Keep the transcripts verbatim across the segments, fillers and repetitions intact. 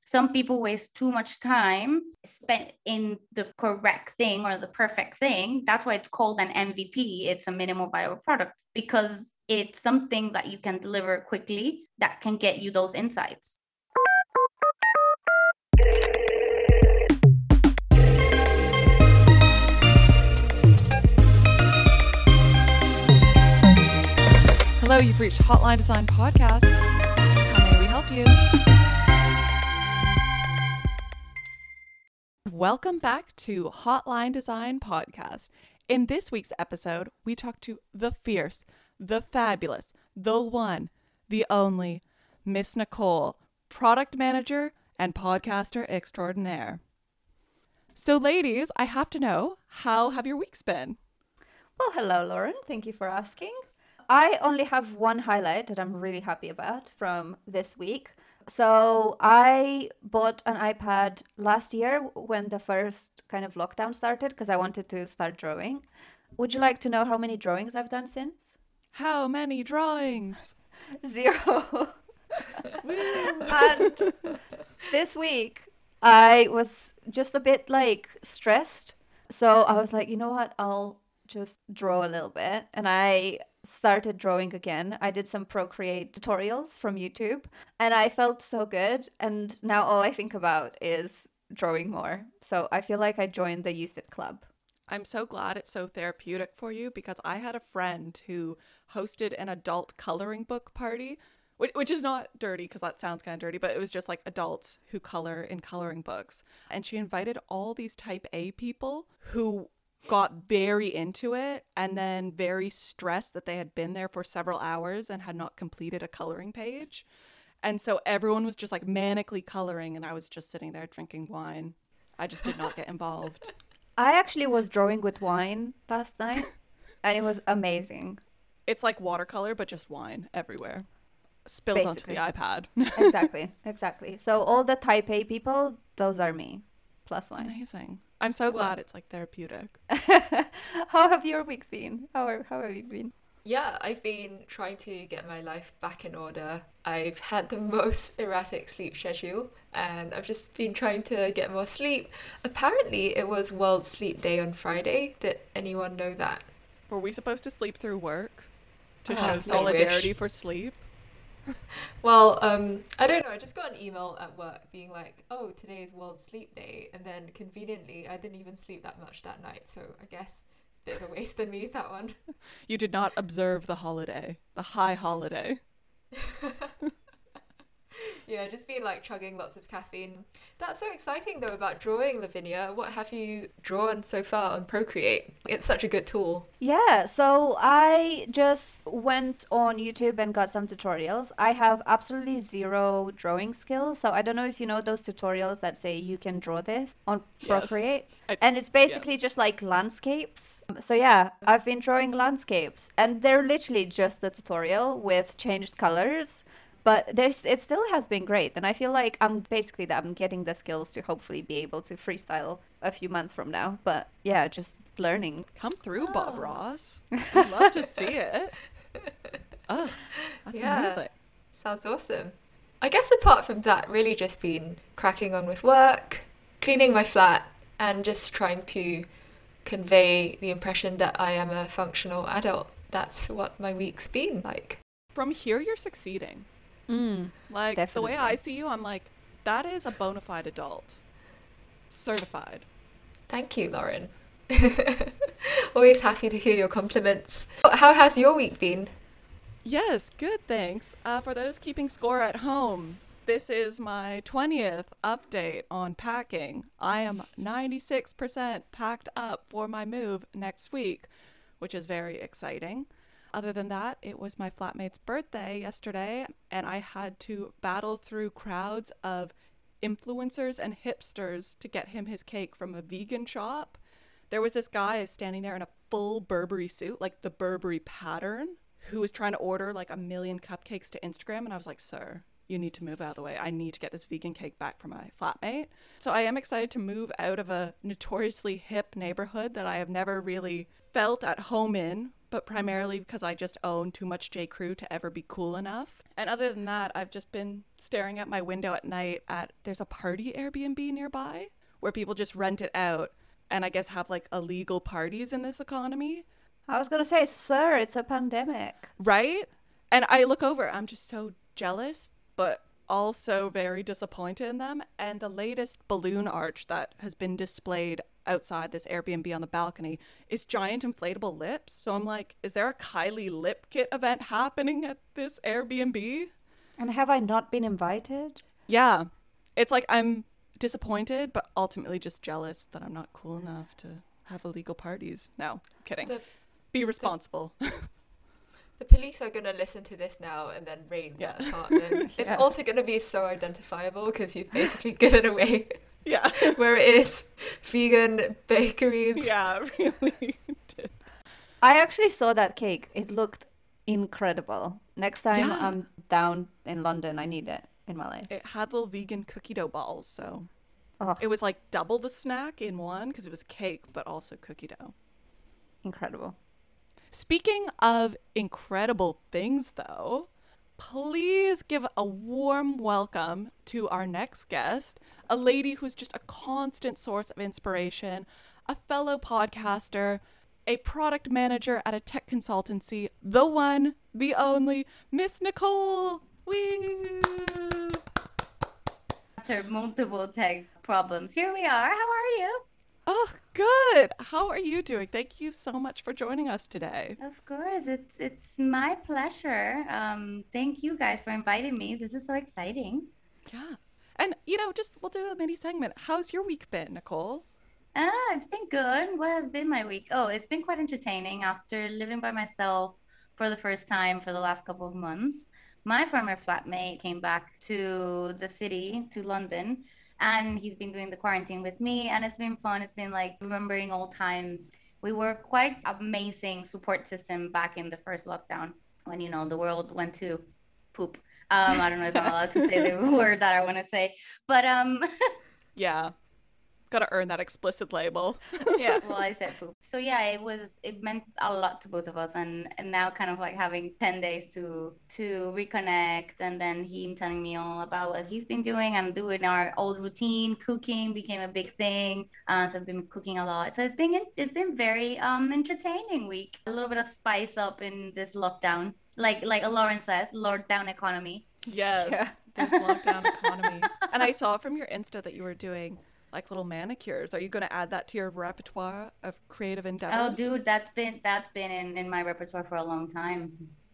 Some people waste too much time spent in the correct thing or the perfect thing. That's why it's called an M V P. It's a minimal viable product, because it's something that you can deliver quickly that can get you those insights. Hello, you've reached Hotline Design Podcast. How may we help you? Welcome back to Hotline Design Podcast. In this week's episode, we talk to the fierce, the fabulous, the one, the only, Miss Nicole, product manager and podcaster extraordinaire. So ladies, I have to know, how have your weeks been? Well, hello, Lauren. Thank you for asking. I only have one highlight that I'm really happy about from this week. So I bought an iPad last year when the first kind of lockdown started because I wanted to start drawing. Would you like to know how many drawings I've done since? How many drawings? Zero. And this week I was just a bit like stressed. So I was like, you know what? I'll just draw a little bit. And I started drawing again. I did some Procreate tutorials from YouTube and I felt so good. And now all I think about is drawing more. So I feel like I joined the Use It Club. I'm so glad it's so therapeutic for you because I had a friend who hosted an adult coloring book party, which, which is not dirty because that sounds kind of dirty, but it was just like adults who color in coloring books. And she invited all these type A people who got very into it and then very stressed that they had been there for several hours and had not completed a coloring page. And so everyone was just like manically coloring and I was just sitting there drinking wine. I just did not get involved. I actually was drawing with wine last night and it was amazing. It's like watercolor, but just wine everywhere. Spilled Basically. onto the iPad. Exactly, exactly. So all the type A people, those are me, plus wine. Amazing. I'm so glad it's like therapeutic. How have your weeks been? How, are, how have you been? Yeah, I've been trying to get my life back in order. I've had the most erratic sleep schedule and I've just been trying to get more sleep. Apparently it was World Sleep Day on Friday. Did anyone know that? Were we supposed to sleep through work to Oh, show I solidarity wish. for sleep? Well, um, I don't know. I just got an email at work being like, oh, today is World Sleep Day. And then conveniently, I didn't even sleep that much that night. So I guess a bit of a waste on me, that one. You did not observe the holiday, the high holiday. Yeah, just been like chugging lots of caffeine. That's so exciting though about drawing, Lavinia. What have you drawn so far on Procreate? It's such a good tool. Yeah, so I just went on YouTube and got some tutorials. I have absolutely zero drawing skills, so I don't know if you know those tutorials that say you can draw this on Procreate. Yes, I- And it's basically yes. just like landscapes. So yeah, I've been drawing landscapes and they're literally just the tutorial with changed colors. But there's it still has been great, and I feel like I'm basically that I'm getting the skills to hopefully be able to freestyle a few months from now. But yeah, just learning. Come through, Bob Oh. Ross. I'd love to see it. Oh, that's Yeah. amazing. Sounds awesome. I guess apart from that, really just been cracking on with work, cleaning my flat, and just trying to convey the impression that I am a functional adult. That's what my week's been like. From here, you're succeeding. Mm. Like, the way Definitely. I see you, I'm like, that is a bona fide adult. Certified. Thank you, Lauren. Always happy to hear your compliments. How has your week been? Yes, good, thanks. Uh, for those keeping score at home, this is my twentieth update on packing. I am ninety-six percent packed up for my move next week, which is very exciting. Other than that, it was my flatmate's birthday yesterday, and I had to battle through crowds of influencers and hipsters to get him his cake from a vegan shop. There was this guy standing there in a full Burberry suit, like the Burberry pattern, who was trying to order like a million cupcakes to Instagram, and I was like, sir, you need to move out of the way. I need to get this vegan cake back from my flatmate. So I am excited to move out of a notoriously hip neighborhood that I have never really felt at home in, but primarily because I just own too much J. Crew to ever be cool enough. And other than that, I've just been staring at my window at night at, there's a party Airbnb nearby where people just rent it out and I guess have like illegal parties in this economy. I was going to say, sir, it's a pandemic. Right? And I look over, I'm just so jealous, but also very disappointed in them. And the latest balloon arch that has been displayed outside this Airbnb on the balcony is giant inflatable lips. So I'm like, is there a Kylie lip kit event happening at this Airbnb? And have I not been invited? Yeah. It's like I'm disappointed, but ultimately just jealous that I'm not cool enough to have illegal parties. No, I'm kidding. The, Be responsible. The, the police are going to listen to this now and then raid Yeah. that apartment. Yeah. It's also going to be so identifiable because you've basically given away Yeah. where it is. Vegan bakeries. Yeah, really did. I actually saw that cake. It looked incredible. Next time Yeah. I'm down in London, I need it in my life. It had little vegan cookie dough balls, so Oh, it was like double the snack in one because it was cake, but also cookie dough. incredible. Speaking of incredible things, though, please give a warm welcome to our next guest, a lady who's just a constant source of inspiration, a fellow podcaster, a product manager at a tech consultancy, the one, the only, Miss Nicole. Woo! After multiple tech problems, here we are. How are you? Oh, good. How are you doing? Thank you so much for joining us today. Of course, it's it's my pleasure. Um, thank you guys for inviting me. This is so exciting. Yeah. And, you know, just we'll do a mini segment. How's your week been, Nicole? Ah, it's been good. What has been my week? Oh, it's been quite entertaining after living by myself for the first time for the last couple of months. My former flatmate came back to the city, to London, and he's been doing the quarantine with me, and it's been fun. It's been like remembering old times. We were quite amazing support system back in the first lockdown when, you know, the world went to poop. Um, I don't know if I'm allowed to say the word that I want to say, but um, Yeah. Gotta earn that explicit label. Yeah. well, I said poop. So yeah, it was, it meant a lot to both of us, and and now kind of like having ten days to to reconnect, and then him telling me all about what he's been doing and doing our old routine. Cooking became a big thing, uh, so I've been cooking a lot. So it's been it's been very um entertaining week. A little bit of spice up in this lockdown, like like Lauren says, lockdown economy. Yes. Yeah. This lockdown economy. And I saw from your Insta that you were doing like little manicures. Are you going to add that to your repertoire of creative endeavors? Oh, dude, that's been that's been in in my repertoire for a long time.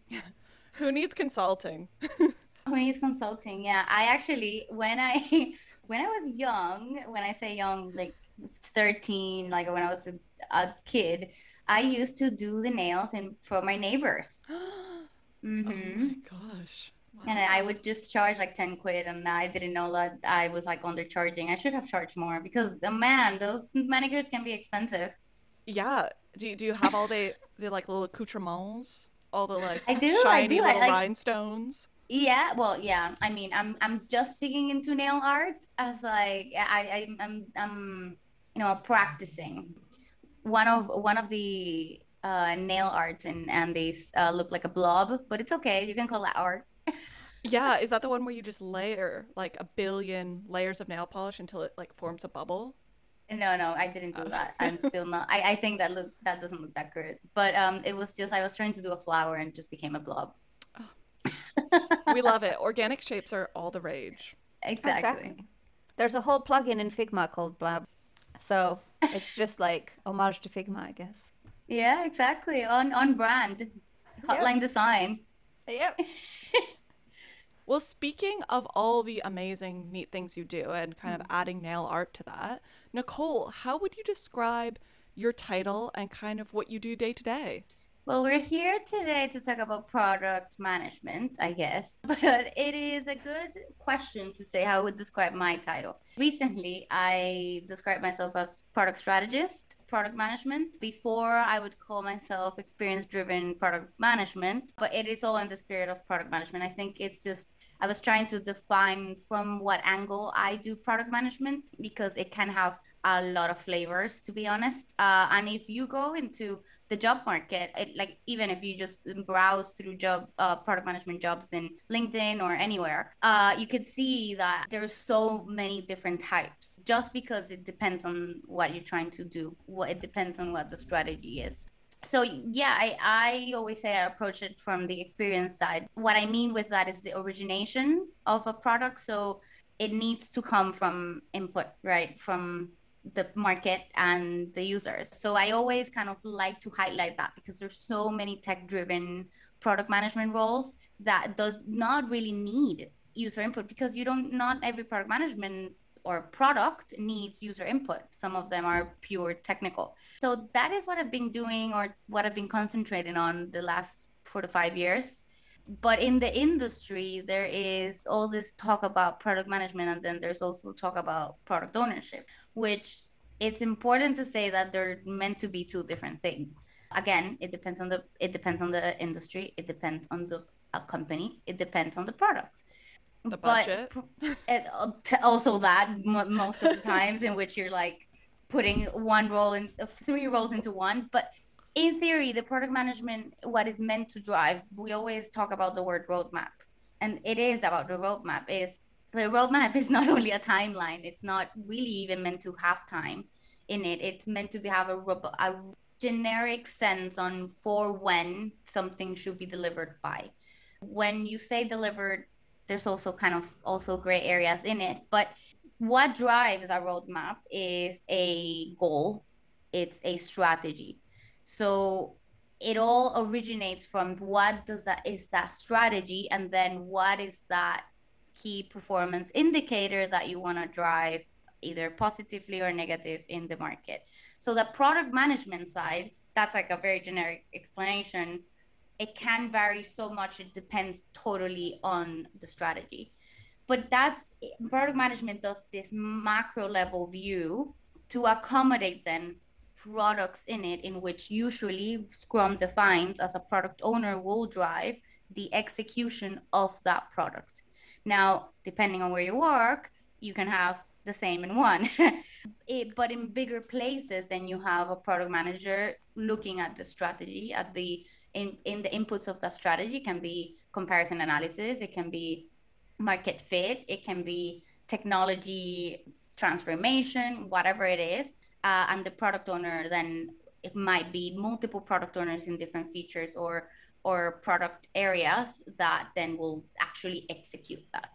Who needs consulting? Who needs consulting? Yeah, I actually when I when I was young, when I say young, like thirteen, like when I was a, a kid, I used to do the nails in for my neighbors. Oh Mm-hmm. my gosh. And I would just charge like ten quid, and I didn't know that I was like undercharging. I should have charged more because, uh, man, those manicures can be expensive. Yeah. Do you, do you have all the, the like little accoutrements? All the like I do, I shiny do, I little like- rhinestones? Yeah, well, yeah. I mean, I'm I'm just digging into nail art as like I, I I'm I'm you know practicing. One of one of the uh, nail arts and and these uh, look like a blob, but it's okay. You can call that art. Yeah. Is that the one where you just layer like a billion layers of nail polish until it like forms a bubble? No, no, I didn't do Oh. that. I'm still not. I, I think that look that doesn't look that good. But um, it was just I was trying to do a flower and it just became a blob. We love it. Organic shapes are all the rage. Exactly. There's a whole plugin in Figma called Blab. So it's just like homage to Figma, I guess. Yeah, exactly. On on brand. Hotline design. Yep. Well, speaking of all the amazing, neat things you do and kind of adding nail art to that, Nicole, how would you describe your title and kind of what you do day to day? Well, we're here today to talk about product management, I guess. But it is a good question to say how I would describe my title. Recently, I described myself as product strategist, product management. Before, I would call myself experience-driven product management, but it is all in the spirit of product management. I think it's just I was trying to define from what angle I do product management, because it can have a lot of flavors, to be honest. Uh, and if you go into the job market, it, like even if you just browse through job uh, product management jobs in LinkedIn or anywhere, uh, you could see that there's so many different types, just because it depends on what you're trying to do. What it depends on what the strategy is. So yeah, I, I always say I approach it from the experience side. What I mean with that is the origination of a product. So it needs to come from input, right? From the market and the users. So I always kind of like to highlight that, because there's so many tech driven product management roles that does not really need user input, because you don't, not every product management or product needs user input. Some of them are pure technical. So that is what I've been doing, or what I've been concentrating on the last four to five years. But in the industry, there is all this talk about product management, and then there's also talk about product ownership, which it's important to say that they're meant to be two different things. Again, it depends on the it depends on the industry, it depends on the a company, it depends on the product. The But budget. it, also that most of the times in which you're like putting one role in three roles into one. But in theory, the product management, what is meant to drive, we always talk about the word roadmap, and it is about the roadmap. Is the roadmap is not only a timeline, it's not really even meant to have time in it. It's meant to be, have a, a generic sense on for when something should be delivered by. When you say delivered, there's also kind of also gray areas in it. But what drives a roadmap is a goal, it's a strategy. So it all originates from what does that is that strategy, and then what is that key performance indicator that you want to drive, either positively or negative, in the market. So the product management side, that's like a very generic explanation. It can vary so much. It depends totally on the strategy. But that's, product management does this macro level view to accommodate then products in it, in which usually Scrum defines as a product owner will drive the execution of that product. Now, depending on where you work, you can have the same in one. It, but in bigger places, then you have a product manager looking at the strategy, at the in, in the inputs of that strategy. Can be comparison analysis, it can be market fit, it can be technology transformation, whatever it is. Uh, and the product owner, then it might be multiple product owners in different features or or product areas that then will actually execute that.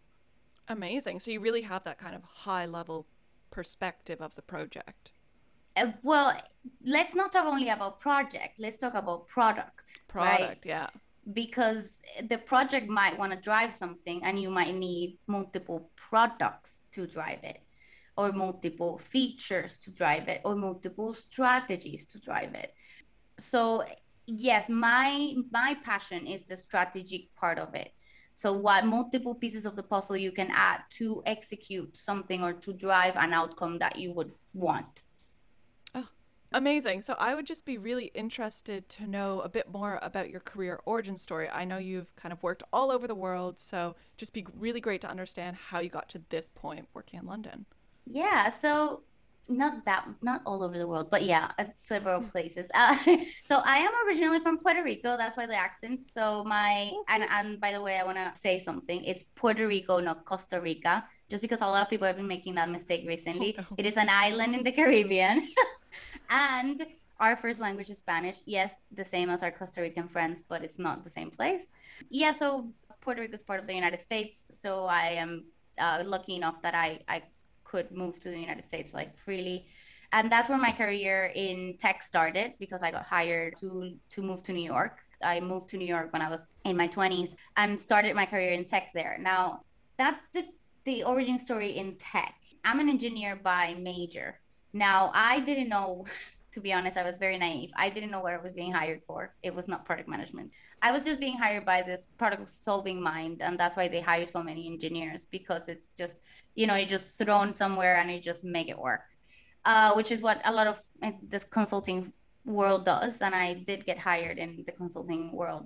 Amazing. So you really have that kind of high level perspective of the project. Uh, well, let's not talk only about project. Let's talk about product. Product, right? yeah. Because the project might want to drive something, and you might need multiple products to drive it, or multiple features to drive it, or multiple strategies to drive it. So yes, my my passion is the strategic part of it. So what multiple pieces of the puzzle you can add to execute something or to drive an outcome that you would want. Oh, amazing. So I would just be really interested to know a bit more about your career origin story. I know you've kind of worked all over the world, so just be really great to understand how you got to this point working in London. Yeah, so not that, not all over the world, but yeah, at several places. Uh, so I am originally from Puerto Rico. That's why the accent. So my, and, and by the way, I want to say something. It's Puerto Rico, not Costa Rica, just because a lot of people have been making that mistake recently. Oh, no. It is an island in the Caribbean. And our first language is Spanish. Yes, the same as our Costa Rican friends, but it's not the same place. Yeah, so Puerto Rico is part of the United States. So I am uh, lucky enough that I, I could move to the United States like freely. And that's where my career in tech started, because I got hired to to move to New York. I moved to New York when I was in my twenties and started my career in tech there. Now, that's the, the origin story in tech. I'm an engineer by major. Now, I didn't know, to be honest, I was very naive. I didn't know what I was being hired for. It was not product management. I was just being hired by this product solving mind. And that's why they hire so many engineers, because it's just, you know, you just thrown somewhere and you just make it work, uh, which is what a lot of this consulting world does. And I did get hired in the consulting world.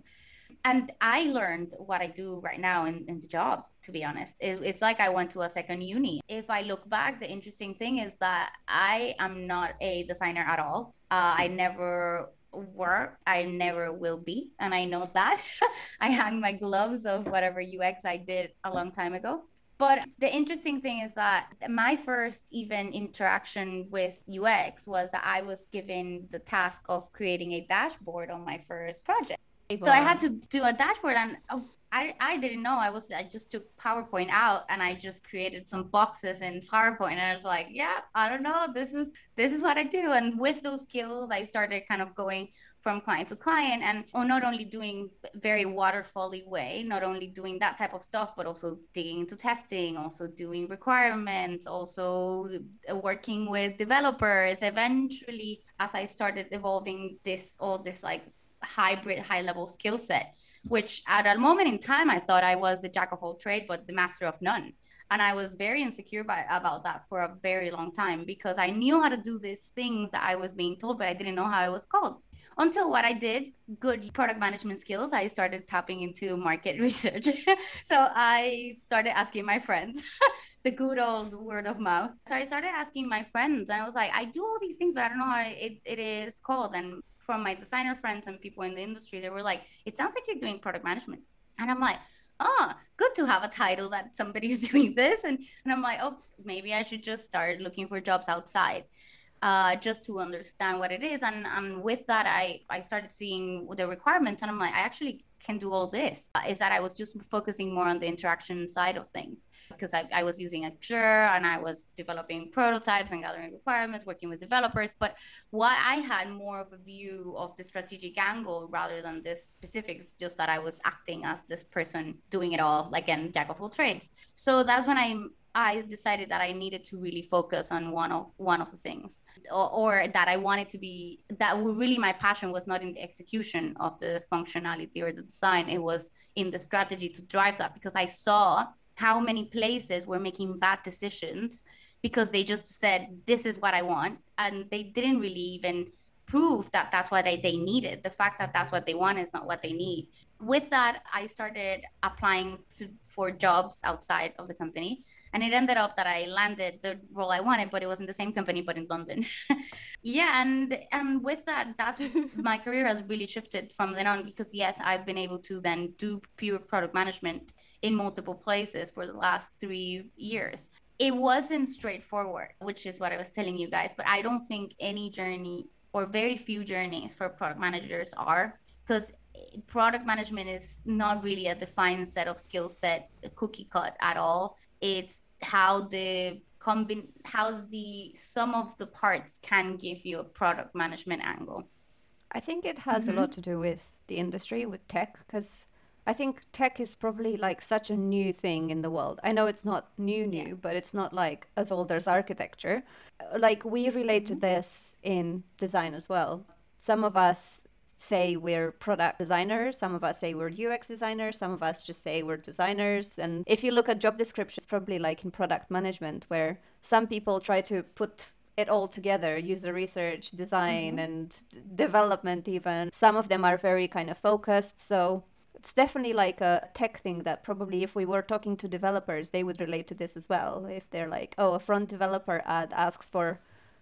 And I learned what I do right now in, in the job, to be honest. It, it's like I went to a second uni. If I look back, the interesting thing is that I am not a designer at all. Uh, I never were, I never will be. And I know that. I hang my gloves of whatever U X I did a long time ago. But the interesting thing is that my first even interaction with U X was that I was given the task of creating a dashboard on my first project. So I had to do a dashboard, and oh, I, I didn't know. I was I just took PowerPoint out and I just created some boxes in PowerPoint, and I was like, yeah, I don't know. This is this is what I do. And with those skills, I started kind of going from client to client, and oh, not only doing very waterfally way, not only doing that type of stuff, but also digging into testing, also doing requirements, also working with developers. Eventually, as I started evolving this all this like hybrid high level skill set, which at a moment in time I thought I was the jack of all trade but the master of none. And I was very insecure by, about that for a very long time, because I knew how to do these things that I was being told, but I didn't know how it was called. Until what I did, good product management skills, I started tapping into market research. So I started asking my friends, the good old word of mouth. So I started asking my friends, and I was like, I do all these things, but I don't know how it, it is called. And from my designer friends and people in the industry, they were like, it sounds like you're doing product management. And I'm like, oh, good to have a title that somebody's doing this. And, and I'm like, oh, maybe I should just start looking for jobs outside. Uh, just to understand what it is. And, and with that, I, I started seeing the requirements, and I'm like, I actually can do all this. Uh, is that I was just focusing more on the interaction side of things, because I, I was using Azure and I was developing prototypes and gathering requirements, working with developers. But what I had more of a view of the strategic angle rather than the specifics, just that I was acting as this person doing it all, like a jack of all trades. So that's when I I decided that I needed to really focus on one of one of the things, or, or that I wanted to be, that really my passion was not in the execution of the functionality or the design. It was in the strategy to drive that, because I saw how many places were making bad decisions because they just said, this is what I want. And they didn't really even prove that that's what they, they needed. The fact that that's what they want is not what they need. With that, I started applying to for jobs outside of the company. And it ended up that I landed the role I wanted, but it wasn't the same company, but in London. Yeah, and and with that, that's my career has really shifted from then on, because yes, I've been able to then do pure product management in multiple places for the last three years. It wasn't straightforward, which is what I was telling you guys, but I don't think any journey or very few journeys for product managers are, because product management is not really a defined set of skill set, cookie cut at all. It's how the combine how the sum of the parts can give you a product management angle. I think it has Mm-hmm. a lot to do with the industry, with tech, because I think tech is probably like such a new thing in the world. I know it's not new, new, Yeah. but it's not like as old as architecture. Uh, Like we relate to Mm-hmm. this in design as well. Some of us say we're product designers, some of us say we're U X designers, some of us just say we're designers. And if you look at job descriptions, probably like in product management, where some people try to put it all together, user research, design, Mm-hmm. and development even. Some of them are very kind of focused. So it's definitely like a tech thing that probably if we were talking to developers, they would relate to this as well. If they're like, oh, a front developer ad asks for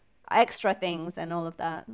extra things and all of that.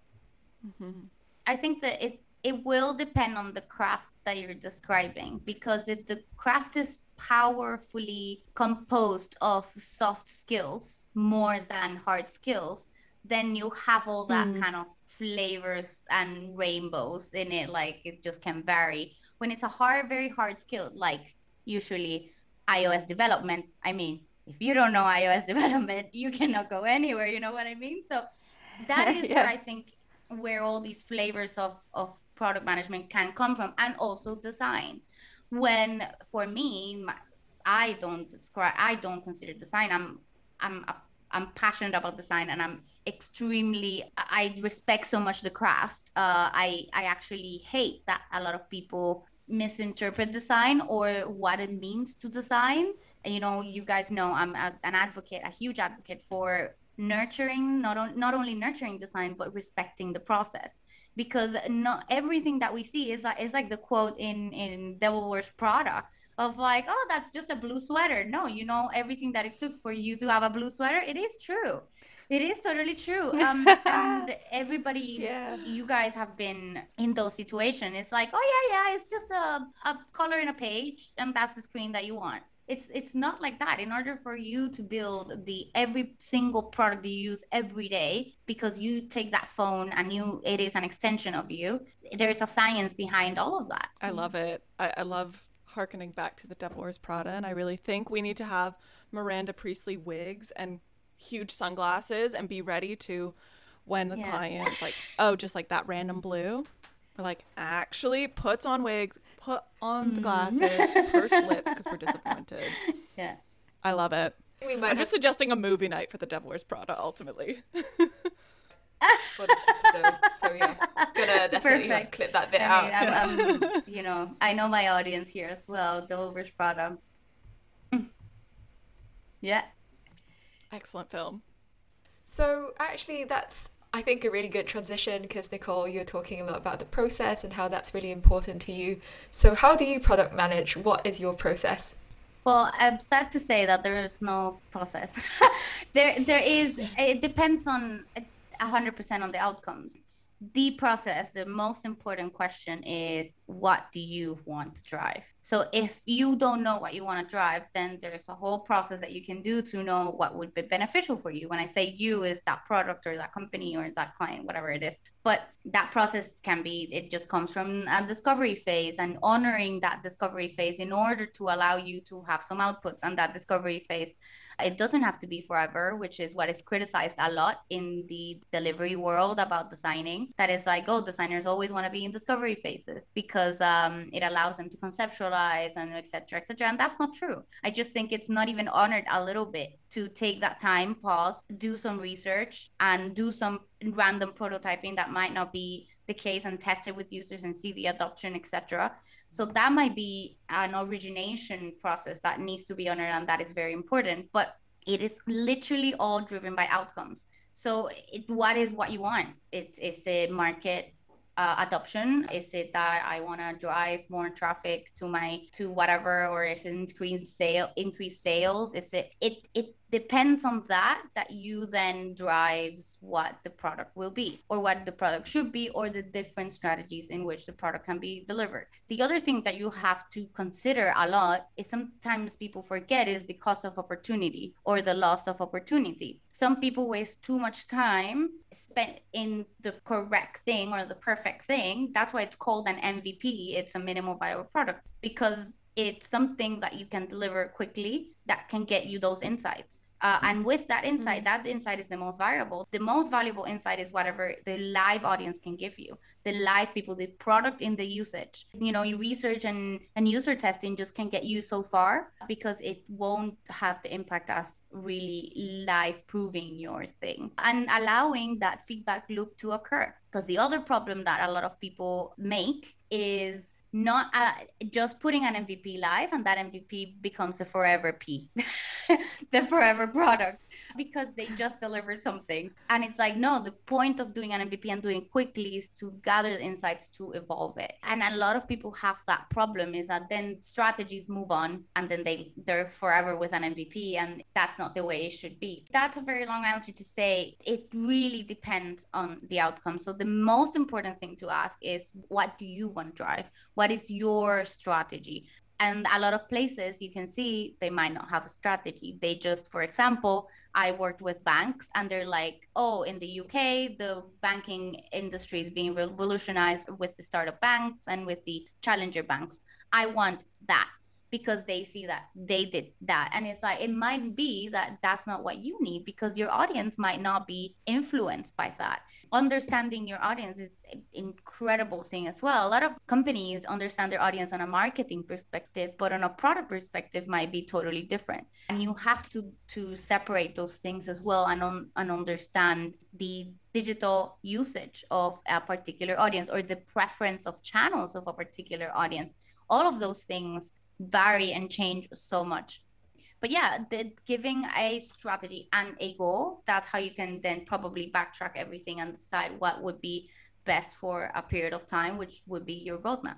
Mm-hmm. I think that it it will depend on the craft that you're describing, because if the craft is powerfully composed of soft skills more than hard skills, then you have all that Mm. kind of flavors and rainbows in it. Like it just can vary. When it's a hard, very hard skill, like usually iOS development, I mean, if you don't know iOS development, you cannot go anywhere. You know what I mean? So that is where Yeah. I think where all these flavors of of product management can come from, and also design. When for me, my, I don't describe, I don't consider design. I'm I'm a, I'm passionate about design, and I'm extremely, I respect so much the craft. Uh, I I actually hate that a lot of people misinterpret design or what it means to design. And you know, you guys know I'm a, an advocate, a huge advocate for nurturing, not, on, not only nurturing design, but respecting the process. because not everything that we see is like, is like the quote in in Devil Wears Prada of like, oh, that's just a blue sweater. No, you know, everything that it took for you to have a blue sweater, it is true. It is totally true. Um, and everybody, Yeah. you guys have been in those situations. It's like, oh yeah, yeah, it's just a, a color in a page, and that's the screen that you want. It's it's not like that. In order for you to build the every single product that you use every day, because you take that phone and you it is an extension of you, there's a science behind all of that. I love it. I, I love harkening back to the Devil Wears Prada, and I really think we need to have Miranda Priestley wigs and huge sunglasses and be ready to, when the Yeah. client's like, oh, just like that random blue, we're like, actually puts on wigs, put on the glasses, purse lips, because we're disappointed. Yeah. I love it. We might I'm have just suggesting a movie night for the Devil Wears Prada ultimately. for this episode. So yeah, gonna definitely like, Perfect. clip that bit I out. mean, I'm, I'm, you know, I know my audience here as well. Devil Wears Prada. Yeah. Excellent film. So actually, that's I think a really good transition because Nicole, you're talking a lot about the process and how that's really important to you. So how do you product manage? What is your process? Well, I'm sad to say that there is no process. there, there is. It depends on a hundred percent on the outcomes. The process, the most important question is, what do you want to drive? So if you don't know what you want to drive, then there's a whole process that you can do to know what would be beneficial for you. When I say you, is that product or that company or that client, whatever it is. But that process can be, it just comes from a discovery phase and honoring that discovery phase in order to allow you to have some outputs. And that discovery phase, it doesn't have to be forever, which is what is criticized a lot in the delivery world about designing. That is like, oh, designers always want to be in discovery phases because um, it allows them to conceptualize and et cetera, et cetera. And that's not true. I just think it's not even honored a little bit to take that time, pause, do some research, and do some random prototyping that might not be the case, and test it with users and see the adoption, et cetera. So that might be an origination process that needs to be honored, and that is very important. But it is literally all driven by outcomes. So it, what is what you want? It is a market uh, adoption. Is it that I want to drive more traffic to my to whatever, or is it increase sale increase sales? Is it it it depends on that that you then drives what the product will be, or what the product should be, or the different strategies in which the product can be delivered. The other thing that you have to consider a lot is, sometimes people forget, is the cost of opportunity or the loss of opportunity. Some people waste too much time spent in the correct thing or the perfect thing. That's why it's called an M V P. It's a minimal viable product, because it's something that you can deliver quickly that can get you those insights. Uh, and with that insight, that insight is the most valuable. The most valuable insight is whatever the live audience can give you, the live people, the product in the usage. You know, research and, and user testing just can get you so far, because it won't have the impact as really live proving your thing and allowing that feedback loop to occur. Because the other problem that a lot of people make is not uh, just putting an M V P live, and that M V P becomes a forever P, the forever product, because they just delivered something. And it's like, no, the point of doing an M V P and doing it quickly is to gather the insights to evolve it. And a lot of people have that problem, is that then strategies move on and then they, they're forever with an M V P, and that's not the way it should be. That's a very long answer to say it really depends on the outcome. So the most important thing to ask is, what do you want to drive? What is your strategy? And a lot of places you can see they might not have a strategy. They just, for example, I worked with banks and they're like, oh, in the U K, the banking industry is being revolutionized with the startup banks and with the challenger banks. I want that, because they see that they did that. And it's like, it might be that that's not what you need, because your audience might not be influenced by that. Understanding your audience is an incredible thing as well. A lot of companies understand their audience on a marketing perspective, but on a product perspective might be totally different. And you have to to separate those things as well, and, on, and understand the digital usage of a particular audience, or the preference of channels of a particular audience. All of those things vary and change so much. But yeah, the, giving a strategy and a goal, that's how you can then probably backtrack everything and decide what would be best for a period of time, which would be your roadmap.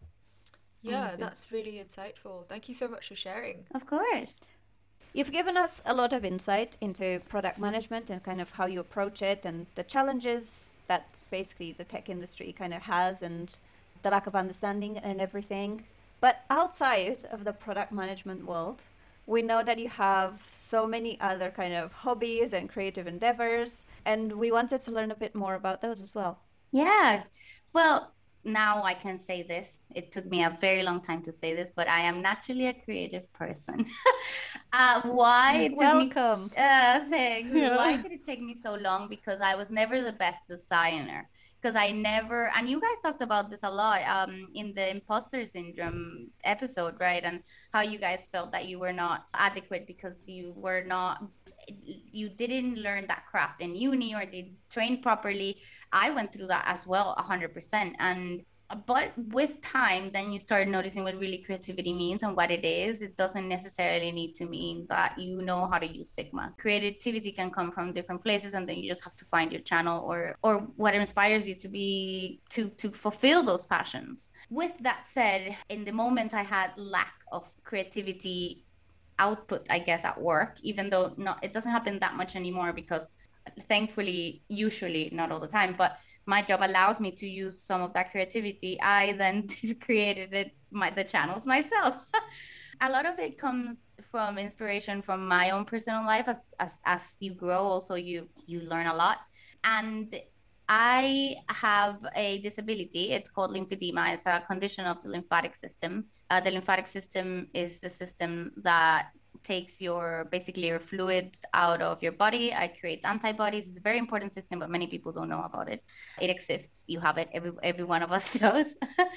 Yeah, Amazing. that's really insightful. Thank you so much for sharing. Of course. You've given us a lot of insight into product management and kind of how you approach it and the challenges that basically the tech industry kind of has and the lack of understanding and everything. But outside of the product management world, we know that you have so many other kind of hobbies and creative endeavors, and we wanted to learn a bit more about those as well. Yeah. Well, now I can say this. It took me a very long time to say this, but I am naturally a creative person. uh, why it took Welcome. Me, uh, thanks. Yeah. Why did it take me so long? Because I was never the best designer. Because I never, and you guys talked about this a lot um, in the imposter syndrome episode, right? And how you guys felt that you were not adequate because you were not, you didn't learn that craft in uni or did train properly. I went through that as well, one hundred percent. And but with time, then you start noticing what really creativity means and what it is. It doesn't necessarily need to mean that you know how to use Figma. Creativity can come from different places, and then you just have to find your channel or or what inspires you to be to to fulfill those passions. With that said, in the moment I had lack of creativity output, I guess, at work, even though not it doesn't happen that much anymore because thankfully, usually not all the time, but my job allows me to use some of that creativity. I then created it my the channels myself. A lot of it comes from inspiration from my own personal life. As as as you grow, also you you learn a lot. And I have a disability. It's called lymphedema. It's a condition of the lymphatic system. Uh, the lymphatic system is the system that takes your basically your fluids out of your body. It creates antibodies. It's a very important system, but many people don't know about it. It exists. You have it. Every every one of us does.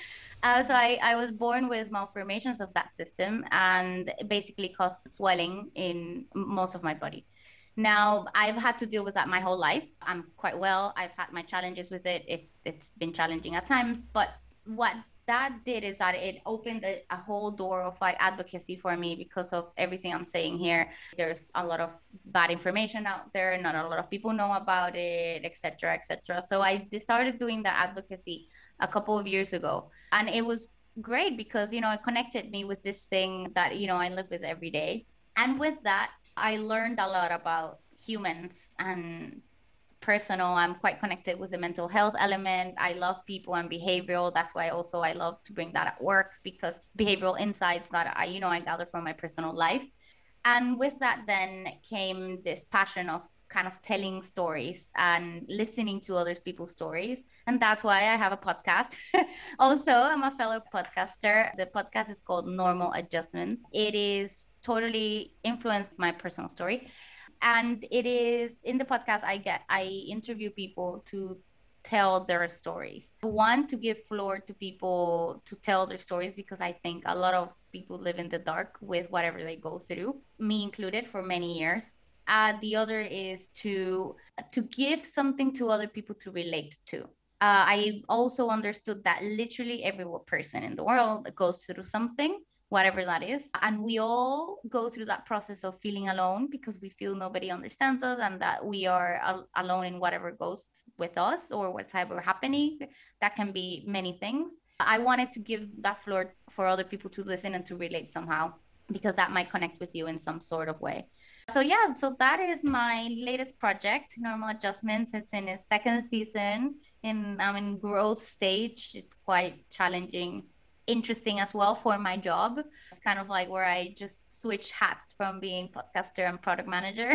uh, so I, I was born with malformations of that system, and it basically caused swelling in most of my body. Now, I've had to deal with that my whole life. I'm quite well. I've had my challenges with it. it it's been challenging at times, but what that did is that it opened a, a whole door of like advocacy for me because of everything I'm saying here. There's a lot of bad information out there, not a lot of people know about it, et cetera, et cetera. So I started doing that advocacy a couple of years ago, and it was great because you know it connected me with this thing that you know I live with every day. And with that, I learned a lot about humans and personal. I'm quite connected with the mental health element. I love people and behavioral. That's why also I love to bring that at work, because behavioral insights that I, you know, I gather from my personal life. And with that then came this passion of kind of telling stories and listening to other people's stories. And that's why I have a podcast. Also, I'm a fellow podcaster. The podcast is called Normal Adjustments. It is totally influenced by my personal story. And it is in the podcast I get I interview people to tell their stories. One, to give floor to people to tell their stories, because I think a lot of people live in the dark with whatever they go through, me included, for many years. Uh, the other is to to give something to other people to relate to. Uh, I also understood that literally every person in the world goes through something, whatever that is. And we all go through that process of feeling alone because we feel nobody understands us and that we are al- alone in whatever goes with us or whatever happening. That can be many things. I wanted to give that floor for other people to listen and to relate somehow, because that might connect with you in some sort of way. So yeah, so that is my latest project, Normal Adjustments. It's in its second season, and I'm in growth stage. It's quite challenging, interesting as well for my job. It's kind of like where I just switch hats from being podcaster and product manager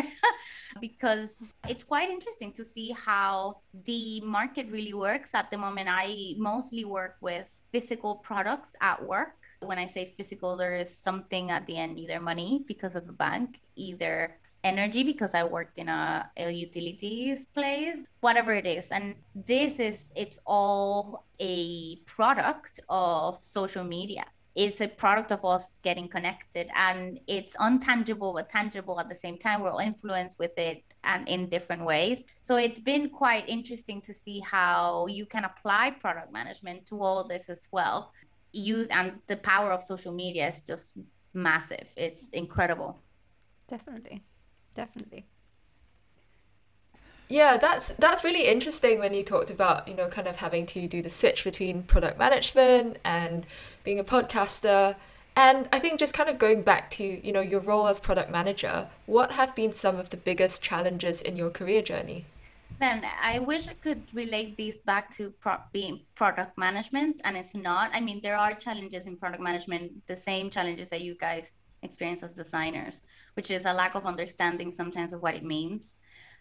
because it's quite interesting to see how the market really works. At the moment, I mostly work with physical products at work. When I say physical, there is something at the end, either money because of a bank, either energy because I worked in a, a utilities place, whatever it is. And this is, it's all a product of social media. It's a product of us getting connected, and it's untangible but tangible at the same time. We're all influenced with it and in different ways. So it's been quite interesting to see how you can apply product management to all this as well. Use and the power of social media is just massive. It's incredible. Definitely. Definitely. Yeah, that's that's really interesting when you talked about, you know, kind of having to do the switch between product management and being a podcaster. And I think just kind of going back to, you know, your role as product manager, what have been some of the biggest challenges in your career journey? Man, I wish I could relate these back to pro- being product management, and it's not. I mean, there are challenges in product management, the same challenges that you guys experience as designers, which is a lack of understanding sometimes of what it means.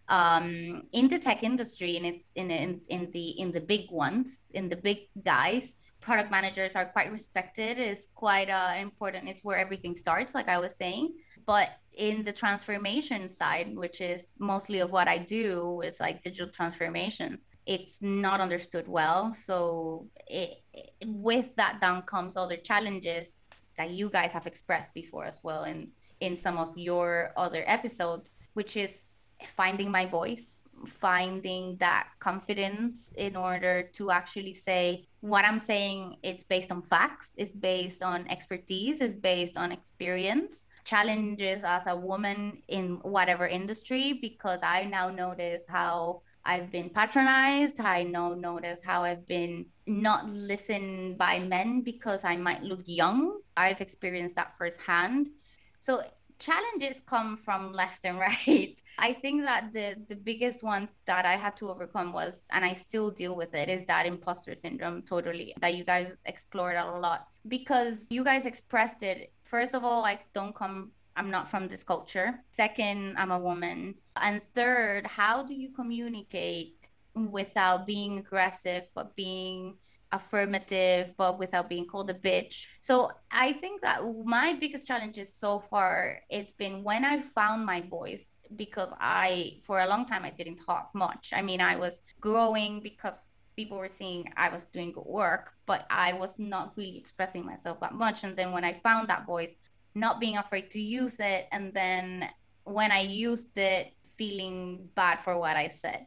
Um, in the tech industry, and it's in, in in the in the big ones, in the big guys, product managers are quite respected. Is quite uh, important. It's where everything starts, like I was saying. But in the transformation side, which is mostly of what I do, it's like digital transformations. It's not understood well. So it, it, with that down comes other challenges that you guys have expressed before as well in in some of your other episodes, which is finding my voice, finding that confidence in order to actually say what I'm saying. It's based on facts, it's based on expertise, it's based on experience. Challenges as a woman in whatever industry, because I now notice how I've been patronized. I now notice how I've been not listened by men because I might look young. I've experienced that firsthand. So challenges come from left and right. I think that the the biggest one that I had to overcome was, and I still deal with it, is that imposter syndrome, totally, that you guys explored a lot, because you guys expressed it. First of all, I don't come I'm not from this culture. Second, I'm a woman. And third, how do you communicate without being aggressive, but being affirmative, but without being called a bitch? So I think that my biggest challenges so far, it's been when I found my voice, because I, for a long time, I didn't talk much. I mean, I was growing because people were seeing I was doing good work, but I was not really expressing myself that much. And then when I found that voice, not being afraid to use it, and then when I used it, feeling bad for what I said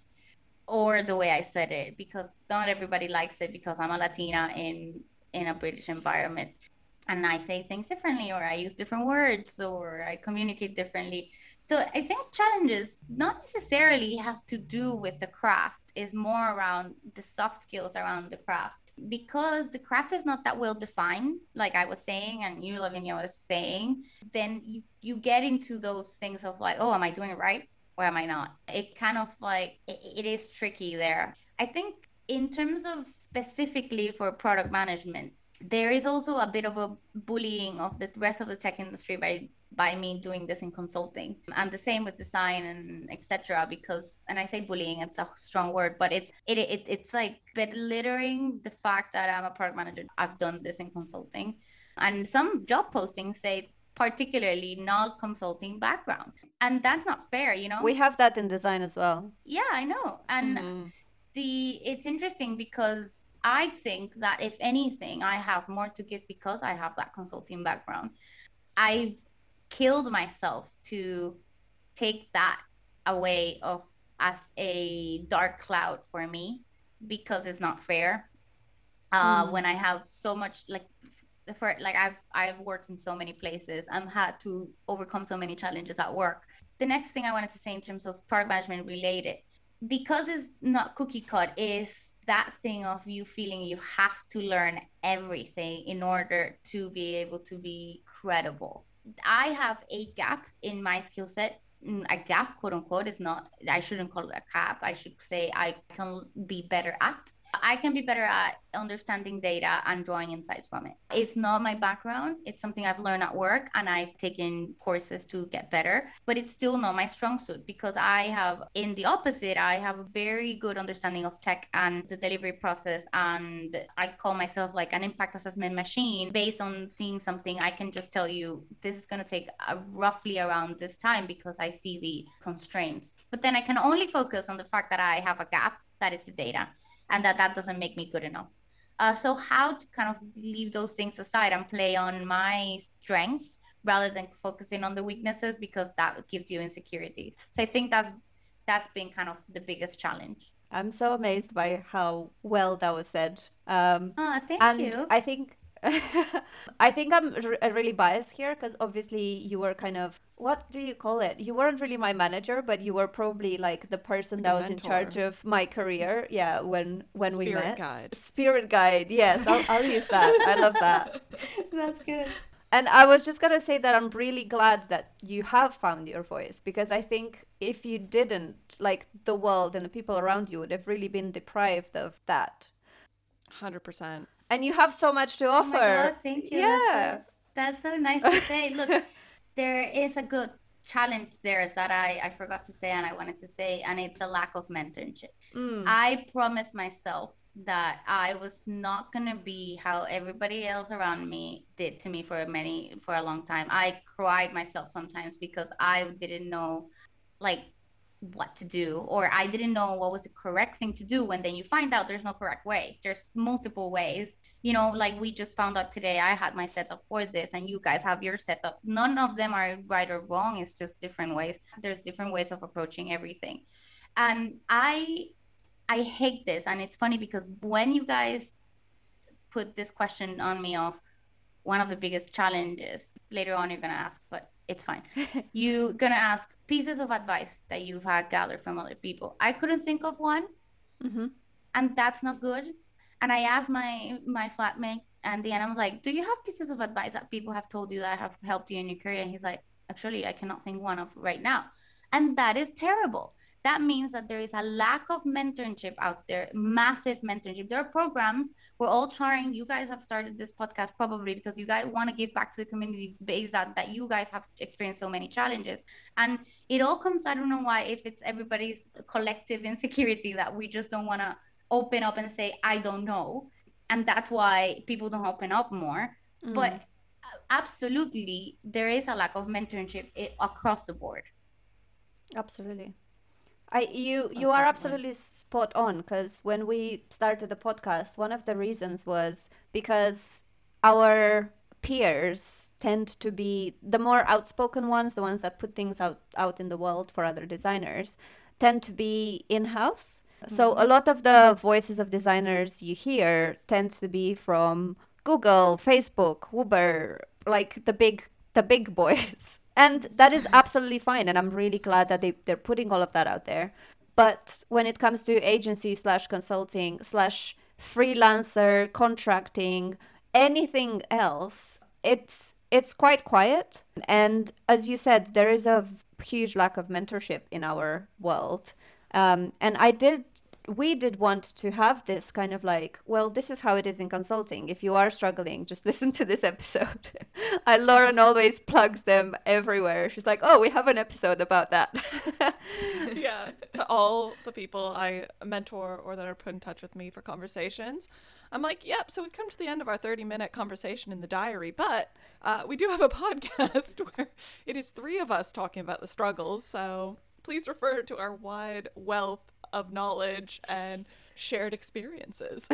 or the way I said it, because not everybody likes it, because I'm a Latina in in a British environment, and I say things differently, or I use different words, or I communicate differently. So I think challenges not necessarily have to do with the craft, is more around the soft skills around the craft, because the craft is not that well defined, like I was saying, and you, Lavinia, was saying. Then you, you get into those things of like, oh, am I doing it right or am I not? It kind of like, it, it is tricky there. I think in terms of specifically for product management, there is also a bit of a bullying of the rest of the tech industry by by me doing this in consulting, and the same with design and etc. Because, and I say bullying, it's a strong word, but it's it, it it's like belittling the fact that I'm a product manager. I've done this in consulting, and some job postings say particularly not consulting background, and that's not fair, you know. We have that in design as well. Yeah, I know. And Mm-hmm. the it's interesting because I think that if anything, I have more to give because I have that consulting background. I've killed myself to take that away of as a dark cloud for me, because it's not fair. Uh, Mm. when I have so much, like for like I've I've worked in so many places and had to overcome so many challenges at work. The next thing I wanted to say in terms of product management related, because it's not cookie cut, is that thing of you feeling you have to learn everything in order to be able to be credible. I have a gap in my skill set. Mm, a gap, quote unquote, is not, I shouldn't call it a gap. I should say I can be better at. I can be better at understanding data and drawing insights from it. It's not my background. It's something I've learned at work and I've taken courses to get better, but it's still not my strong suit, because I have, in the opposite, I have a very good understanding of tech and the delivery process. And I call myself like an impact assessment machine. Based on seeing something, I can just tell you this is going to take a, roughly around this time, because I see the constraints. But then I can only focus on the fact that I have a gap, that is the data, and that that doesn't make me good enough. Uh, so how to kind of leave those things aside and play on my strengths rather than focusing on the weaknesses, because that gives you insecurities. So I think that's that's been kind of the biggest challenge. I'm so amazed by how well that was said. Um, Ah, thank and you. I think I think I'm r- really biased here because obviously you were kind of, what do you call it? You weren't really my manager, but you were probably like the person Like that a was in mentor. charge of my career. Yeah, when when we Spirit met. guide. Spirit guide. Yes, I'll I'll use that. I love that. That's good. And I was just gonna say that I'm really glad that you have found your voice, because I think if you didn't, like, the world and the people around you would have really been deprived of that. one hundred percent. And you have so much to Oh offer. my God, thank you. Yeah. That's so, that's so nice to say. Look, there is a good challenge there that I, I forgot to say and I wanted to say, and it's a lack of mentorship. Mm. I promised myself that I was not gonna be how everybody else around me did to me for many for a long time. I cried myself sometimes because I didn't know like what to do, or I didn't know what was the correct thing to do, when then you find out there's no correct way. There's multiple ways. You know, like we just found out today, I had my setup for this and you guys have your setup. None of them are right or wrong. It's just different ways. There's different ways of approaching everything. And I I hate this. And it's funny because when you guys put this question on me of one of the biggest challenges, later on you're gonna ask, but it's fine. You're gonna ask pieces of advice that you've had gathered from other people. I couldn't think of one, Mm-hmm. and that's not good. And I asked my my flatmate and the end, I was like, do you have pieces of advice that people have told you that have helped you in your career? And he's like, actually, I cannot think one of right now. And that is terrible. That means that there is a lack of mentorship out there, massive mentorship. There are programs. We're all trying. You guys have started this podcast probably because you guys want to give back to the community based that that you guys have experienced so many challenges. And it all comes, I don't know why, if it's everybody's collective insecurity that we just don't want to open up and say, I don't know. And that's why people don't open up more. Mm. But absolutely, there is a lack of mentorship across the board. Absolutely. I you you Most are definitely. absolutely spot on, because when we started the podcast, one of the reasons was because our peers tend to be the more outspoken ones, the ones that put things out out in the world for other designers, tend to be in-house. So a lot of the voices of designers you hear tend to be from Google, Facebook, Uber, like the big the big boys. And that is absolutely fine. And I'm really glad that they, they're putting all of that out there. But when it comes to agency slash consulting slash freelancer, contracting, anything else, it's it's quite quiet. And as you said, there is a huge lack of mentorship in our world. Um, and I did we did want to have this kind of like, well, this is how it is in consulting. If you are struggling, just listen to this episode. And Lauren always plugs them everywhere. She's like, oh, we have an episode about that. Yeah, to all the people I mentor or that are put in touch with me for conversations, I'm like, yep, so we've come to the end of our thirty minute conversation in the diary, but uh, we do have a podcast where it is three of us talking about the struggles, so please refer to our wide wealth of knowledge and shared experiences.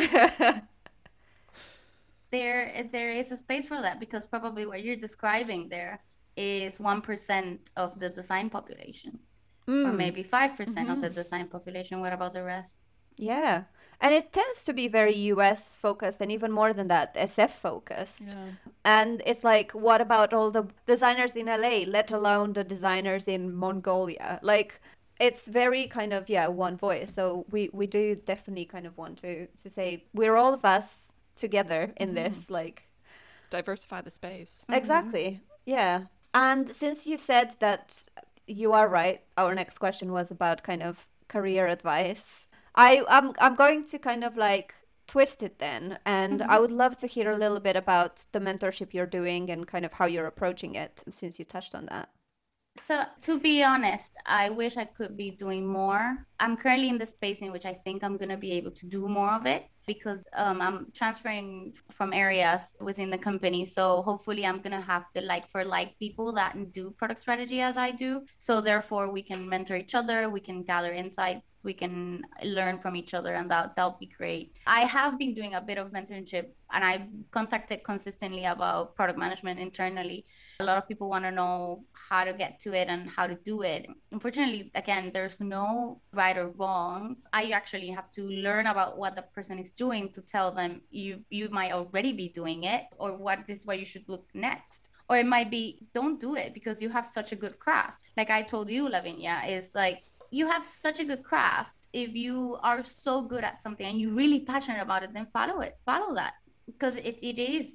There, there is a space for that because probably what you're describing there is one percent of the design population, Mm. or maybe five percent of the design population. What about the rest? Yeah. And it tends to be very U S focused, and even more than that, S F focused. Yeah. And it's like, what about all the designers in L A, let alone the designers in Mongolia? Like, it's very kind of, yeah, one voice. So we, we do definitely kind of want to, to say we're all of us together in this, like, Diversify the space. exactly. Yeah. And since you said that you are right, our next question was about kind of career advice. I I'm I'm going to kind of like twist it then, and I would love to hear a little bit about the mentorship you're doing and kind of how you're approaching it, since you touched on that. So to be honest, I wish I could be doing more. I'm currently in the space in which I think I'm going to be able to do more of it because um, I'm transferring from areas within the company. So hopefully I'm going to have the like for like people that do product strategy as I do. So therefore we can mentor each other, we can gather insights, we can learn from each other, and that that'll be great. I have been doing a bit of mentorship and I contacted consistently about product management internally. A lot of people want to know how to get to it and how to do it. Unfortunately, again, there's no right or wrong. I actually have to learn about what the person is is doing to tell them you you might already be doing it, or what is where you should look next. Or it might be, don't do it because you have such a good craft. Like I told you, Lavinia, is like, you have such a good craft. If you are so good at something and you're really passionate about it, then follow it, follow that. Because it, it is,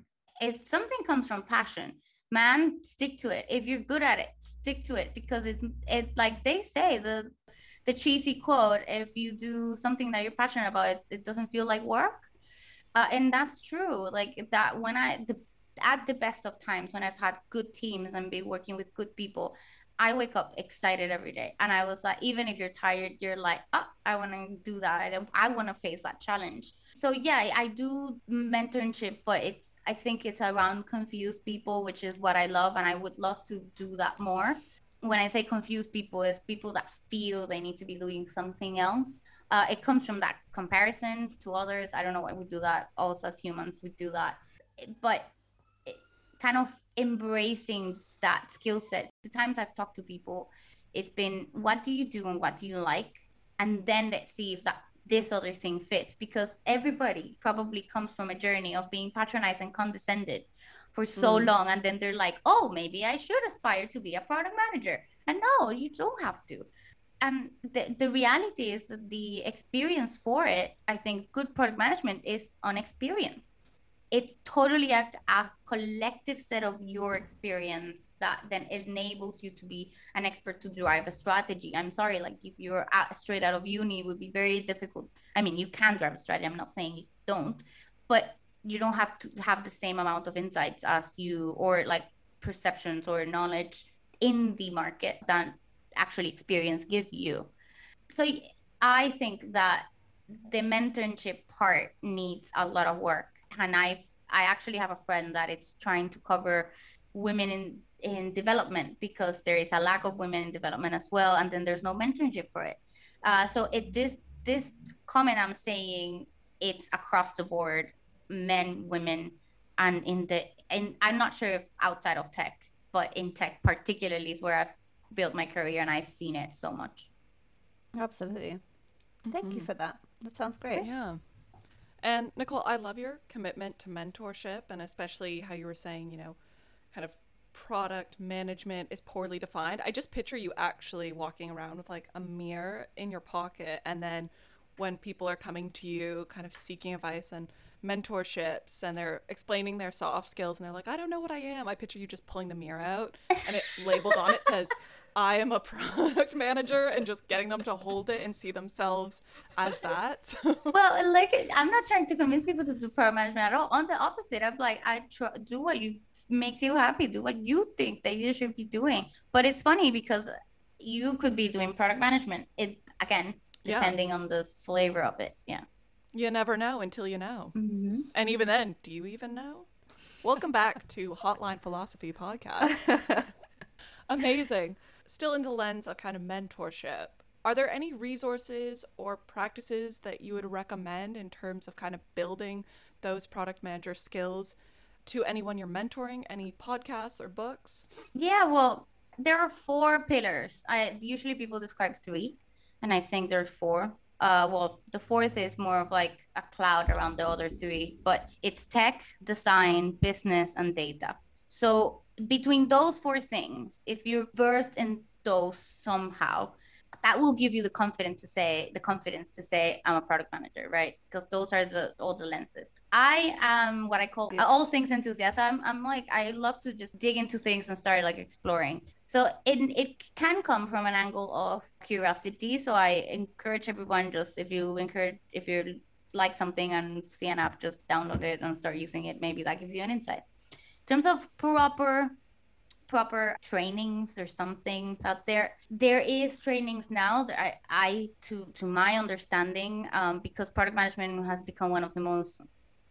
if something comes from passion, man, stick to it. If you're good at it, stick to it, because it's it like they say, the the cheesy quote, if you do something that you're passionate about, it's, it doesn't feel like work. Uh, and that's true. Like that, when I the at the best of times, when I've had good teams and be working with good people, I wake up excited every day. And I was like, even if you're tired, you're like, oh, I want to do that. I, I want to face that challenge. So yeah, I do mentorship, but it's, I think it's around confused people, which is what I love. And I would love to do that more. When I say confused people, is people that feel they need to be doing something else. Uh, it comes from that comparison to others. I don't know why we do that. Also, as humans, we do that. But it, kind of embracing that skill set. The times I've talked to people, it's been, what do you do and what do you like? And then let's see if that this other thing fits, because everybody probably comes from a journey of being patronized and condescended for so mm. long. And then they're like, oh, maybe I should aspire to be a product manager. And no, you don't have to. And the, the reality is that the experience for it, I think good product management is on experience. It's totally a, a collective set of your experience that then enables you to be an expert to drive a strategy. I'm sorry, like if you're out, straight out of uni, it would be very difficult. I mean, you can drive a strategy. I'm not saying you don't, but you don't have to have the same amount of insights as you, or like perceptions or knowledge in the market that actually experience give you. So I think that the mentorship part needs a lot of work. And I've, I actually have a friend that is trying to cover women in, in development, because there is a lack of women in development as well. And then there's no mentorship for it. Uh, so it this this comment I'm saying, it's across the board, men, women, and in the, and I'm not sure if outside of tech, but in tech particularly is where I've built my career and I've seen it so much. Absolutely. Thank mm-hmm. you for that. That sounds great. Yeah. And Nicole, I love your commitment to mentorship, and especially how you were saying, you know, kind of product management is poorly defined. I just picture you actually walking around with like a mirror in your pocket, and then when people are coming to you kind of seeking advice and mentorships and they're explaining their soft skills and they're like, I don't know what I am. I picture you just pulling the mirror out and it labeled on it says, I am a product manager, and just getting them to hold it and see themselves as that. Well, like, I'm not trying to convince people to do product management at all. On the opposite, I'm like, I try, do what you makes you happy, do what you think that you should be doing. But it's funny because you could be doing product management. It again, depending yeah. on the flavor of it. Yeah. You never know until you know. Mm-hmm. And even then, do you even know? Welcome back to Hotline Philosophy Podcast. Amazing. Still in the lens of kind of mentorship, are there any resources or practices that you would recommend in terms of kind of building those product manager skills to anyone you're mentoring? Any podcasts or books? Yeah, well, there are four pillars. I usually people describe three, and I think there's four. Uh, well, the fourth is more of like a cloud around the other three, but it's tech, design, business, and data. So between those four things, if you're versed in those somehow, that will give you the confidence to say the confidence to say I'm a product manager, right? Because those are the all the lenses. I am what I call yes. all things enthusiast. I'm I'm like I love to just dig into things and start like exploring. So it it can come from an angle of curiosity. So I encourage everyone, just if you encourage if you like something and see an app, just download it and start using it. Maybe that gives you an insight. In terms of proper proper trainings, there's some things out there. There is trainings now that I, I to to my understanding, um, because product management has become one of the most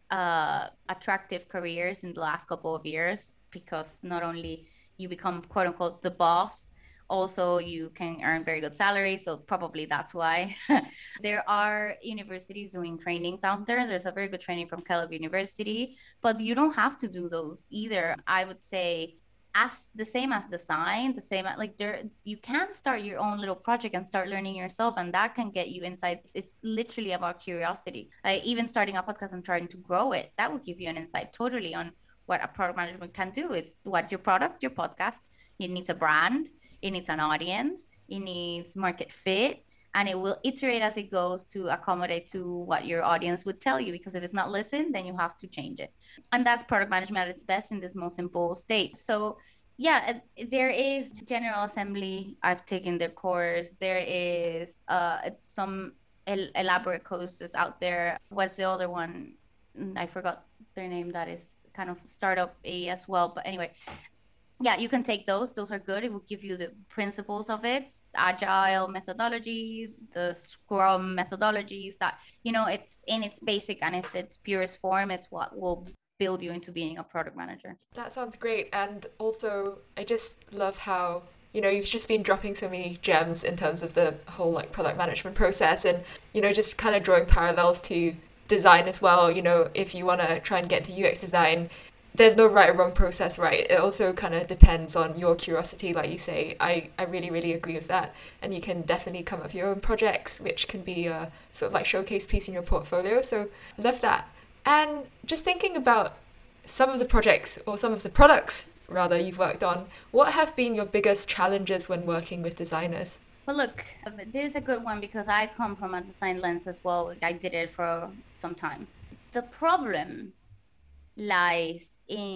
uh, attractive careers in the last couple of years, because not only you become quote unquote the boss, also you can earn very good salary. So probably that's why. There are universities doing trainings out there. There's a very good training from Kellogg University, but you don't have to do those either. I would say as the same as design, the same like there, you can start your own little project and start learning yourself, and that can get you insights. It's literally about curiosity. Like even starting a podcast and trying to grow it, that will give you an insight totally on what a product management can do. It's what your product, your podcast, it needs a brand, it needs an audience, it needs market fit, and it will iterate as it goes to accommodate to what your audience would tell you, because if it's not listened, then you have to change it. And that's product management at its best in this most simple state. So yeah, there is General Assembly. I've taken their course. There is uh some el- elaborate courses out there. What's the other one? I forgot their name. That is kind of startup a as well. But anyway, yeah, you can take those. Those are good. It will give you the principles of it, agile methodology, the Scrum methodologies. That, you know, it's in its basic and it's its purest form. It's what will build you into being a product manager. That sounds great. And also, I just love how, you know, you've just been dropping so many gems in terms of the whole like product management process, and, you know, just kind of drawing parallels to design as well. You know, if you want to try and get into U X design, there's no right or wrong process, right? It also kind of depends on your curiosity, like you say. I, I really, really agree with that. And you can definitely come up with your own projects, which can be a sort of like showcase piece in your portfolio. So love that. And just thinking about some of the projects, or some of the products rather, you've worked on, what have been your biggest challenges when working with designers? Well, look, this is a good one because I come from a design lens as well. I did it for some time. The problem lies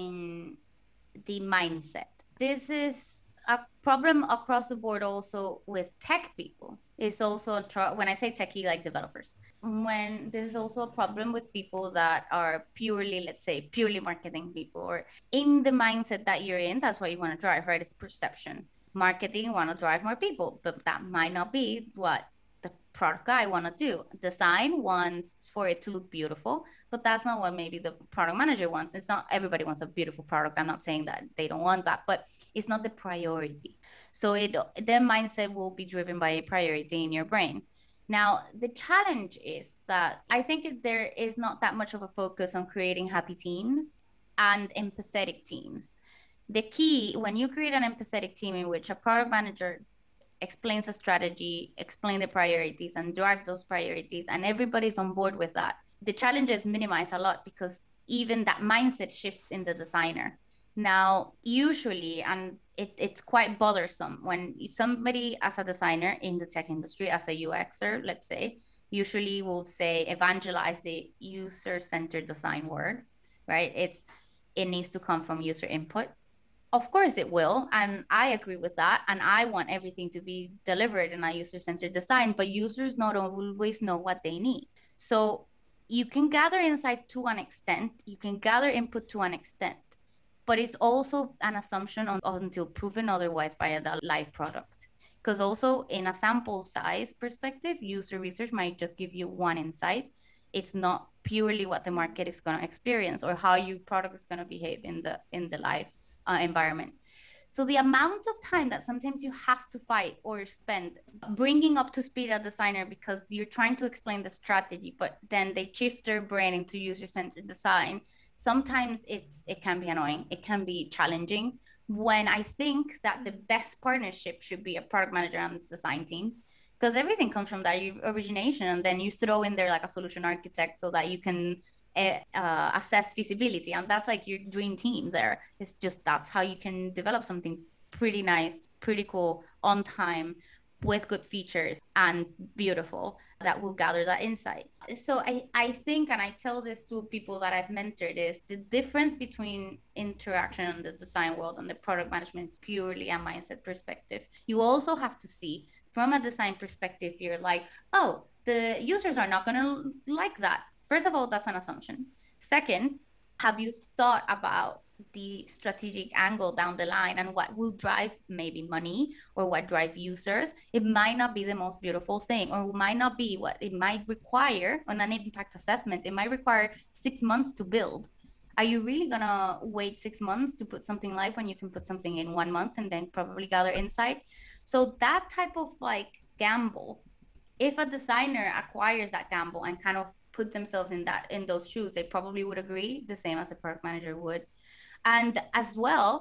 in the mindset. This is a problem across the board also with tech people. It's also, when I say techie, like developers, when this is also a problem with people that are purely, let's say, purely marketing people, or in the mindset that you're in, that's what you want to drive, right? It's perception. Marketing, you want to drive more people, but that might not be what the product guy want to do. Design wants for it to look beautiful, but that's not what maybe the product manager wants. It's not everybody wants a beautiful product. I'm not saying that they don't want that, but it's not the priority. So it their mindset will be driven by a priority in your brain. Now, the challenge is that I think it, there is not that much of a focus on creating happy teams and empathetic teams. The key, when you create an empathetic team in which a product manager explains a strategy, explain the priorities, and drives those priorities, and everybody's on board with that, the challenges minimize a lot, because even that mindset shifts in the designer. Now, usually, and it, it's quite bothersome when somebody as a designer in the tech industry, as a U Xer, let's say, usually will say, evangelize the user-centered design word, right? It's it needs to come from user input. Of course it will, and I agree with that, and I want everything to be delivered in a user-centered design, but users not always know what they need. So you can gather insight to an extent, you can gather input to an extent, but it's also an assumption on, until proven otherwise by a live product. Because also in a sample size perspective, user research might just give you one insight. It's not purely what the market is going to experience or how your product is going to behave in the in the live uh, environment. So the amount of time that sometimes you have to fight or spend bringing up to speed a designer because you're trying to explain the strategy, but then they shift their brain into user-centered design, sometimes it's it can be annoying, it can be challenging, when I think that the best partnership should be a product manager and this design team, because everything comes from that origination, and then you throw in there like a solution architect so that you can uh, uh, assess feasibility, and that's like your dream team there. It's just that's how you can develop something pretty nice, pretty cool, on time, with good features and beautiful, that will gather that insight. So I, I think, and I tell this to people that I've mentored, is the difference between interaction in the design world and the product management is purely a mindset perspective. You also have to see from a design perspective, you're like, oh, the users are not going to like that. First of all, that's an assumption. Second, have you thought about the strategic angle down the line and what will drive maybe money or what drive users? It might not be the most beautiful thing, or might not be what it might require on an impact assessment. It might require six months to build. Are you really gonna wait six months to put something live when you can put something in one month and then probably gather insight? So that type of like gamble, if a designer acquires that gamble and kind of put themselves in that in those shoes, they probably would agree the same as a product manager would. And as well,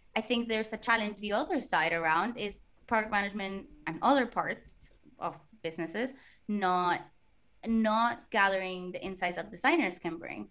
I think there's a challenge the other side around is product management and other parts of businesses not not gathering the insights that designers can bring,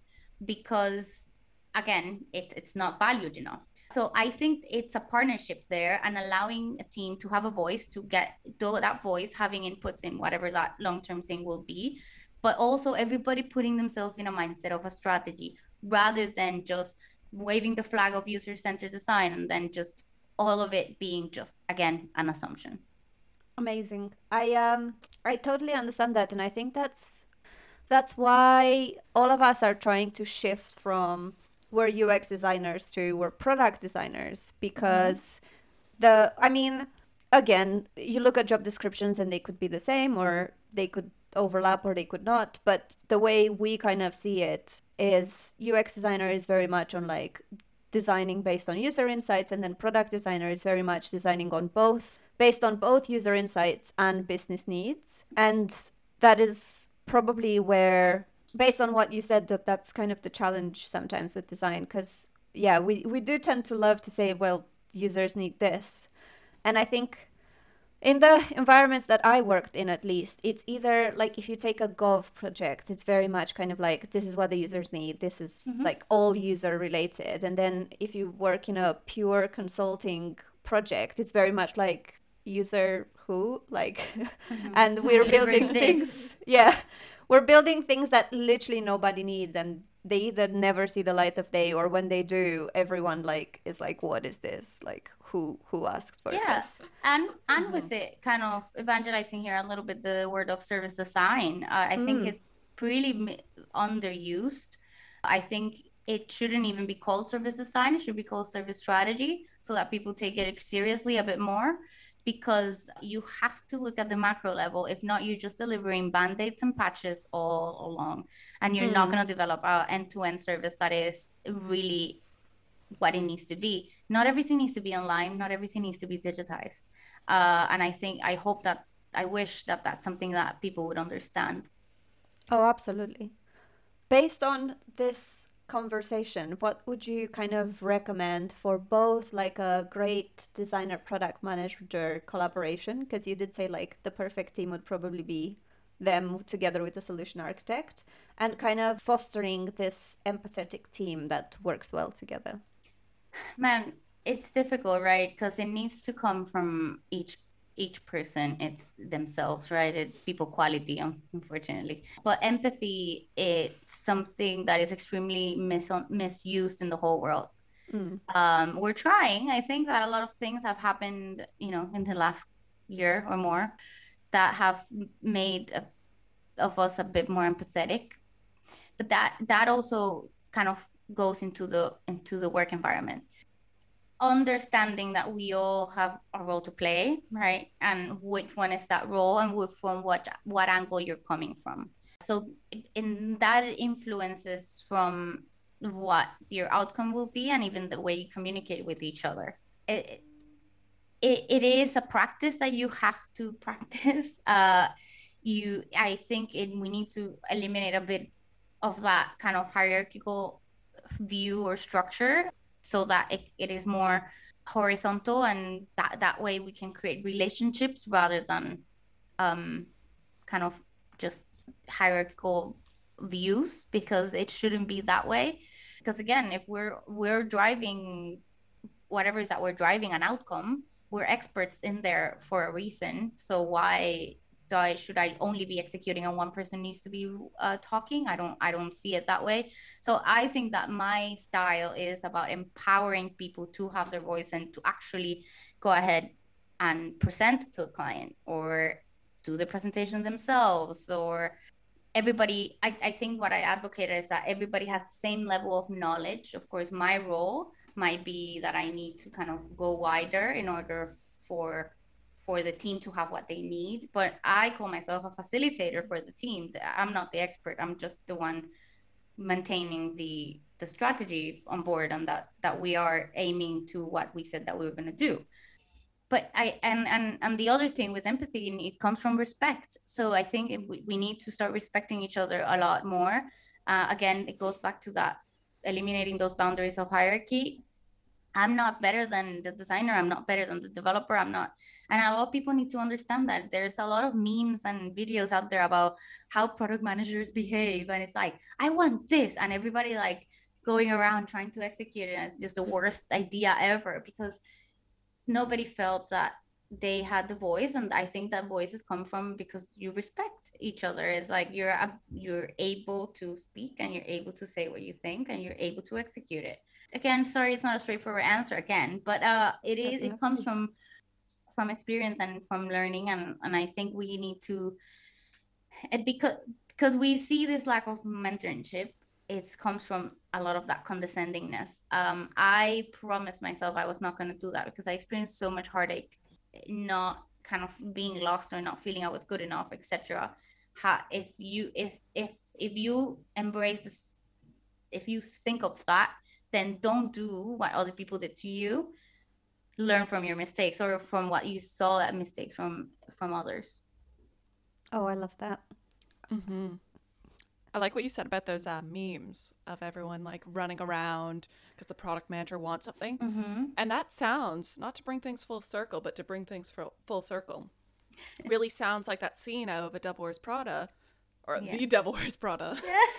because again, it, it's not valued enough. So I think it's a partnership there, and allowing a team to have a voice, to get that voice, having inputs in whatever that long-term thing will be, but also everybody putting themselves in a mindset of a strategy rather than just waving the flag of user-centered design and then just all of it being just, again, an assumption. Amazing. I um I totally understand that, and I think that's that's why all of us are trying to shift from we're U X designers to we're product designers, because mm-hmm. the I mean, again, you look at job descriptions and they could be the same or they could overlap or they could not, but the way we kind of see it is U X designer is very much on like designing based on user insights, and then product designer is very much designing on both, based on both user insights and business needs. And that is probably where, based on what you said, that that's kind of the challenge sometimes with design, because yeah, we, we do tend to love to say, well, users need this. And I think in the environments that I worked in, at least, it's either like if you take a Gov project, it's very much kind of like, this is what the users need. This is mm-hmm. like all user related. And then if you work in a pure consulting project, it's very much like user who, like, mm-hmm. and we're building things. Yeah, we're building things that literally nobody needs. And they either never see the light of day, or when they do, everyone like is like, what is this? Like, who who asked for yeah. this? And and mm-hmm. with it kind of evangelizing here a little bit the word of service design, uh, I mm. think it's really underused. I think it shouldn't even be called service design. It should be called service strategy, so that people take it seriously a bit more, because you have to look at the macro level. If not, you're just delivering band-aids and patches all along, and you're mm. not going to develop an end-to-end service that is really what it needs to be. Not everything needs to be online. Not everything needs to be digitized. Uh, and I think, I hope that, I wish that that's something that people would understand. Oh, absolutely. Based on this conversation, what would you kind of recommend for both like a great designer product manager collaboration? Because you did say like the perfect team would probably be them together with a solution architect, and kind of fostering this empathetic team that works well together. Man, it's difficult, right? Because it needs to come from each each person, it's themselves, right? It's people quality, unfortunately. But empathy, it's something that is extremely mis- misused in the whole world. Mm. Um, we're trying. I think that a lot of things have happened, you know, in the last year or more, that have made a, of us a bit more empathetic. But that that also kind of goes into the into the work environment. Understanding that we all have a role to play, right? And which one is that role, and from what what angle you're coming from. So in that influences from what your outcome will be, and even the way you communicate with each other. It, it, it is a practice that you have to practice. Uh, you, I think it, we need to eliminate a bit of that kind of hierarchical view or structure, so that it, it is more horizontal, and that, that way we can create relationships rather than um, kind of just hierarchical views, because it shouldn't be that way. Because again, if we're we're driving whatever is that we're driving an outcome, we're experts in there for a reason. So why do I, should I only be executing and one person needs to be uh, talking? I don't I don't see it that way. So I think that my style is about empowering people to have their voice and to actually go ahead and present to a client, or do the presentation themselves, or everybody. I, I think what I advocate is that everybody has the same level of knowledge. Of course, my role might be that I need to kind of go wider in order for for the team to have what they need. But I call myself a facilitator for the team. I'm not the expert. I'm just the one maintaining the the strategy on board, and that that we are aiming to what we said that we were going to do. But I and and and the other thing with empathy, it comes from respect. So I think it, we need to start respecting each other a lot more. Uh, again, it goes back to that eliminating those boundaries of hierarchy. I'm not better than the designer. I'm not better than the developer. I'm not. And a lot of people need to understand that there's a lot of memes and videos out there about how product managers behave. And it's like, I want this. And everybody like going around trying to execute it. And it's just the worst idea ever because nobody felt that they had the voice. And I think that voices come from because you respect each other. It's like you're a, you're able to speak and you're able to say what you think and you're able to execute it. Again, sorry, it's not a straightforward answer again, but uh it is it comes from from experience and from learning, and and I think we need to, and because because we see this lack of mentorship, it comes from a lot of that condescendingness. um I promised myself I was not going to do that because I experienced so much heartache, not kind of being lost or not feeling I was good enough, etc. How if you if if if you embrace this, if you think of that, then don't do what other people did to you. Learn from your mistakes or from what you saw at mistakes from from others. Oh, I love that. Mm-hmm. I like what you said about those uh, memes of everyone like running around because the product manager wants something. Mm-hmm. And that sounds, not to bring things full circle, but to bring things full, full circle, really sounds like that scene out of A Devil Wears Prada, or Yeah. The Devil Wears Prada,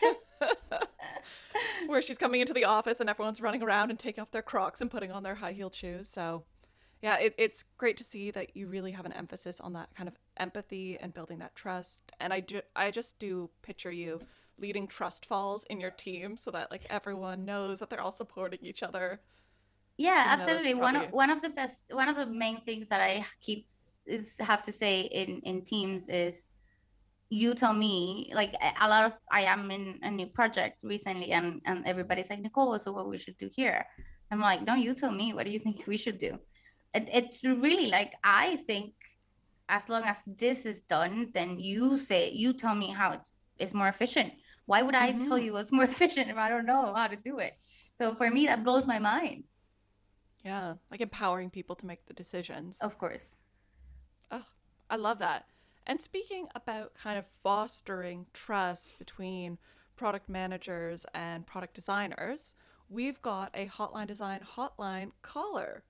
where she's coming into the office and everyone's running around and taking off their Crocs and putting on their high-heeled shoes. So yeah, it, it's great to see that you really have an emphasis on that kind of empathy and building that trust. And I, do, I just do picture you leading trust falls in your team so that like everyone knows that they're all supporting each other. Yeah, Even though that's absolutely. One of probably- one of the best, one of the main things that I keep is have to say in in teams is, you tell me. Like a a lot of, I am in a new project recently, and and everybody's like, Nicole, so what we should do here? I'm like, no, you tell me. What do you think we should do? It, it's really like, I think as long as this is done, then you say, you tell me how it is more efficient. Why would I tell Mhm. you what's more efficient if I don't know how to do it? So for me, that blows my mind. Yeah, like empowering people to make the decisions. Of course. Oh, I love that. And speaking about kind of fostering trust between product managers and product designers, we've got a Hotline Design hotline caller.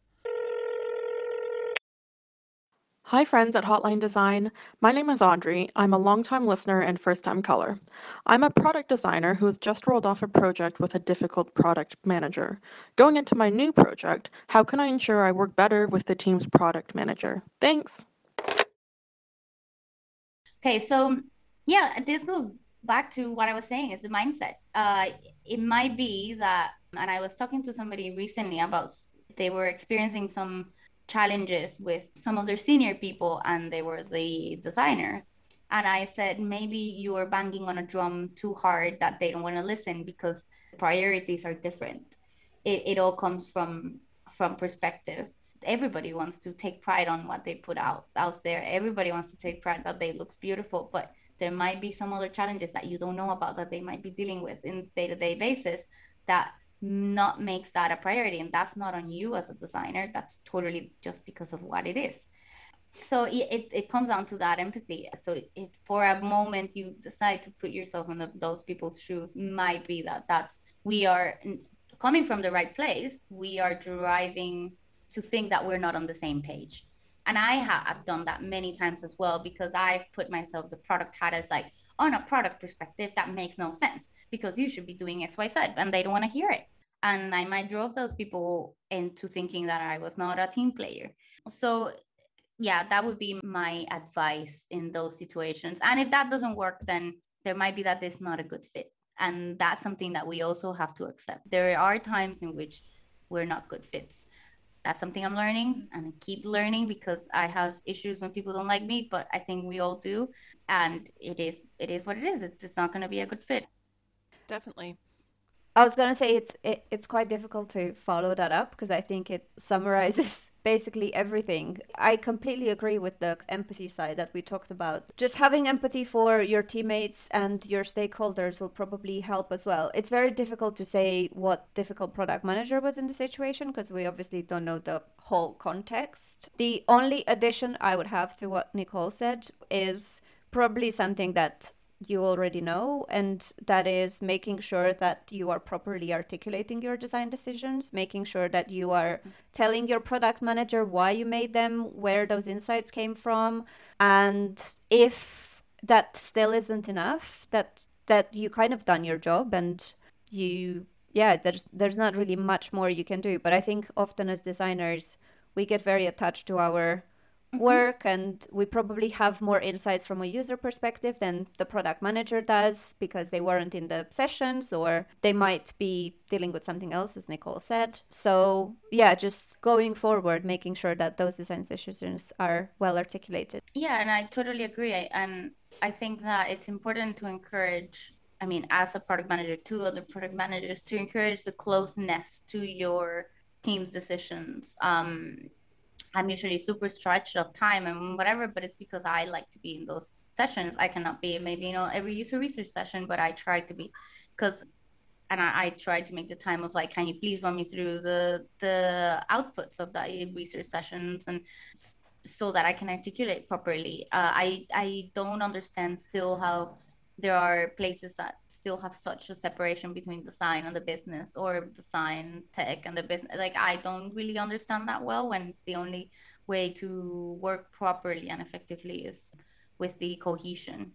Hi, friends at Hotline Design. My name is Audrey. I'm a longtime listener and first time caller. I'm a product designer who has just rolled off a project with a difficult product manager. Going into my new project, how can I ensure I work better with the team's product manager? Thanks. Okay, so yeah, this goes back to what I was saying, is the mindset. Uh, it might be that, and I was talking to somebody recently about, they were experiencing some challenges with some of their senior people, and they were the designers. And I said, maybe you are banging on a drum too hard that they don't want to listen because priorities are different. It, it all comes from from perspective. Everybody wants to take pride on what they put out out there. Everybody wants to take pride that they looks beautiful, but there might be some other challenges that you don't know about that they might be dealing with in day-to-day basis that not makes that a priority, and that's not on you as a designer. That's totally just because of what it is. So it, it, it comes down to that empathy. So if for a moment you decide to put yourself in the, those people's shoes, might be that that's, we are coming from the right place. We are driving to think that we're not on the same page. And I have done that many times as well, because I've put myself, the product hat as like, on a product perspective, that makes no sense because you should be doing X, Y, Z, and they don't want to hear it. And I might drove those people into thinking that I was not a team player. So yeah, that would be my advice in those situations. And if that doesn't work, then there might be that it's not a good fit. And that's something that we also have to accept. There are times in which we're not good fits. That's something I'm learning and I keep learning, because I have issues when people don't like me, but I think we all do. And it is it is what it is. It's not going to be a good fit. Definitely. I was gonna say it's it, it's quite difficult to follow that up because I think it summarizes basically everything. I completely agree with the empathy side that we talked about. Just having empathy for your teammates and your stakeholders will probably help as well. It's very difficult to say what difficult product manager was in the situation because we obviously don't know the whole context. The only addition I would have to what Nicole said is probably something that you already know, and that is making sure that you are properly articulating your design decisions, making sure that you are telling your product manager why you made them, where those insights came from, and if that still isn't enough, that that you kind of done your job and you yeah, there's there's not really much more you can do. But I think often as designers, we get very attached to our work, and we probably have more insights from a user perspective than the product manager does because they weren't in the sessions, or they might be dealing with something else, as Nicole said. So yeah, just going forward, making sure that those design decisions are well articulated. Yeah, and I totally agree. I, and I think that it's important to encourage, I mean, as a product manager to other product managers, to encourage the closeness to your team's decisions. Um, I'm usually super stretched of time and whatever, but it's because I like to be in those sessions. I cannot be maybe, you know, every user research session, but I try to be, because, and I, I try to make the time of like, can you please run me through the the outputs of the research sessions, and so that I can articulate properly. Uh, I I don't understand still how there are places that still have such a separation between design and the business, or design tech and the business. Like, I don't really understand that well, when it's the only way to work properly and effectively is with the cohesion.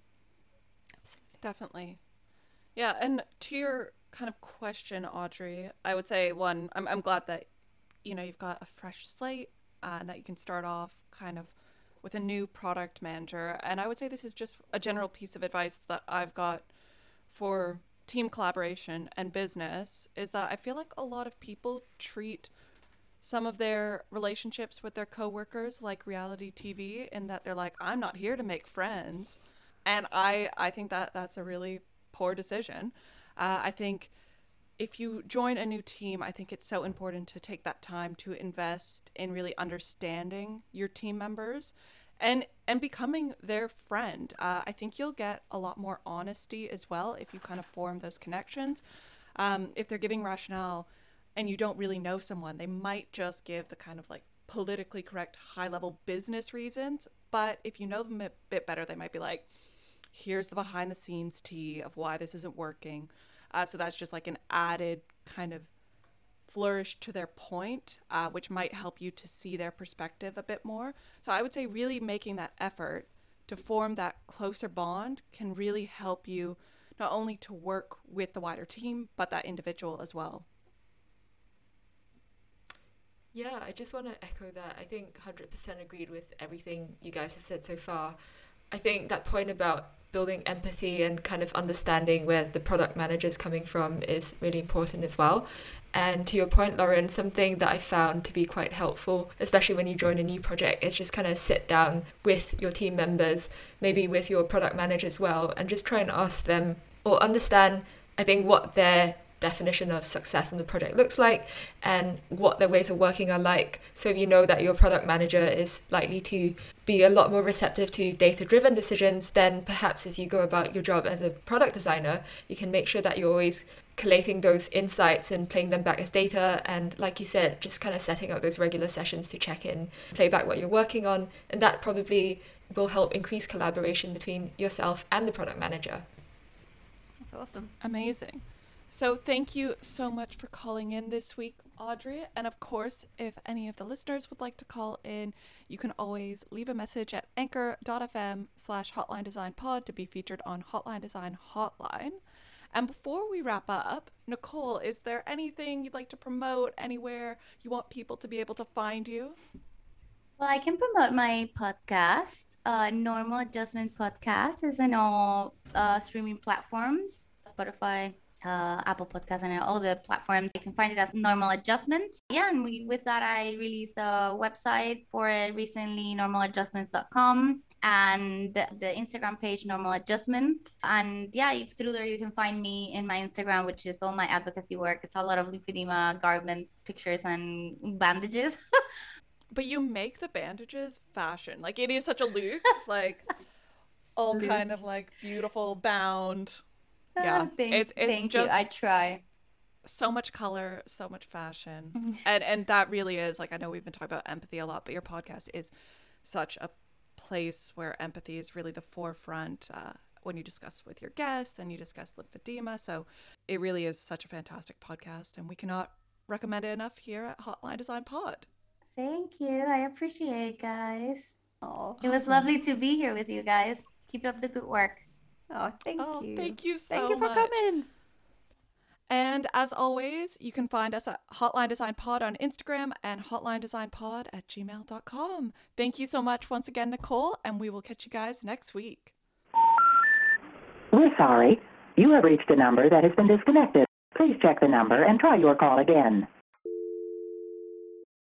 Definitely. Yeah, and to your kind of question, Audrey, I would say, one, I'm, I'm glad that, you know, you've got a fresh slate uh, and that you can start off kind of with a new product manager. And I would say this is just a general piece of advice that I've got for team collaboration and business, is that I feel like a lot of people treat some of their relationships with their coworkers like reality T V, in that they're like, I'm not here to make friends. And I, I think that that's a really poor decision. Uh, I think if you join a new team, I think it's so important to take that time to invest in really understanding your team members and and becoming their friend. Uh, I think you'll get a lot more honesty as well if you kind of form those connections. Um, if they're giving rationale and you don't really know someone, they might just give the kind of like politically correct high level business reasons. But if you know them a bit better, they might be like, here's the behind the scenes tea of why this isn't working. Uh, so that's just like an added kind of flourish to their point, uh, which might help you to see their perspective a bit more. So I would say really making that effort to form that closer bond can really help you not only to work with the wider team, but that individual as well. Yeah, I just want to echo that. I think one hundred percent agreed with everything you guys have said so far. I think that point about building empathy and kind of understanding where the product manager is coming from is really important as well. And to your point, Lauren, something that I found to be quite helpful, especially when you join a new project, is just kind of sit down with your team members, maybe with your product manager as well, and just try and ask them or understand, I think, what their definition of success in the project looks like and what their ways of working are like. So if you know that your product manager is likely to be a lot more receptive to data-driven decisions, then perhaps as you go about your job as a product designer, you can make sure that you're always collating those insights and playing them back as data. And like you said, just kind of setting up those regular sessions to check in, play back what you're working on. And that probably will help increase collaboration between yourself and the product manager. That's awesome. Amazing. So thank you so much for calling in this week, Audrey. And of course, if any of the listeners would like to call in, you can always leave a message at anchor.fm slash hotline design pod to be featured on Hotline Design Hotline. And before we wrap up, Nicole, is there anything you'd like to promote, anywhere you want people to be able to find you? Well, I can promote my podcast. Uh, Normal Adjustment Podcast is on all uh, streaming platforms, Spotify, uh, Apple Podcasts, and all the platforms. You can find it as Normal Adjustments. Yeah, and we, with that, I released a website for it recently, normal adjustments dot com, and the, the Instagram page, Normal Adjustments. And yeah, if through there, you can find me in my Instagram, which is all my advocacy work. It's a lot of lymphedema, garments, pictures, and bandages. But you make the bandages fashion. Like, it is such a look, like all kind of like beautiful bound. Yeah, thank, it's it's thank just you. I try. So much color, so much fashion, and and that really is, like, I know we've been talking about empathy a lot, but your podcast is such a place where empathy is really the forefront. Uh, when you discuss with your guests and you discuss lymphedema. So it really is such a fantastic podcast, and we cannot recommend it enough here at Hotline Design Pod. Thank you. I appreciate it, guys. Oh, It was lovely to be here with you guys. Keep up the good work. oh, thank Oh, you. thank you so Thank you for much. coming. And as always, you can find us at Hotline Design Pod on Instagram and hotline design pod at gmail dot com. Thank you so much once again, Nicole, and we will catch you guys next week. We're sorry. You have reached a number that has been disconnected. Please check the number and try your call again.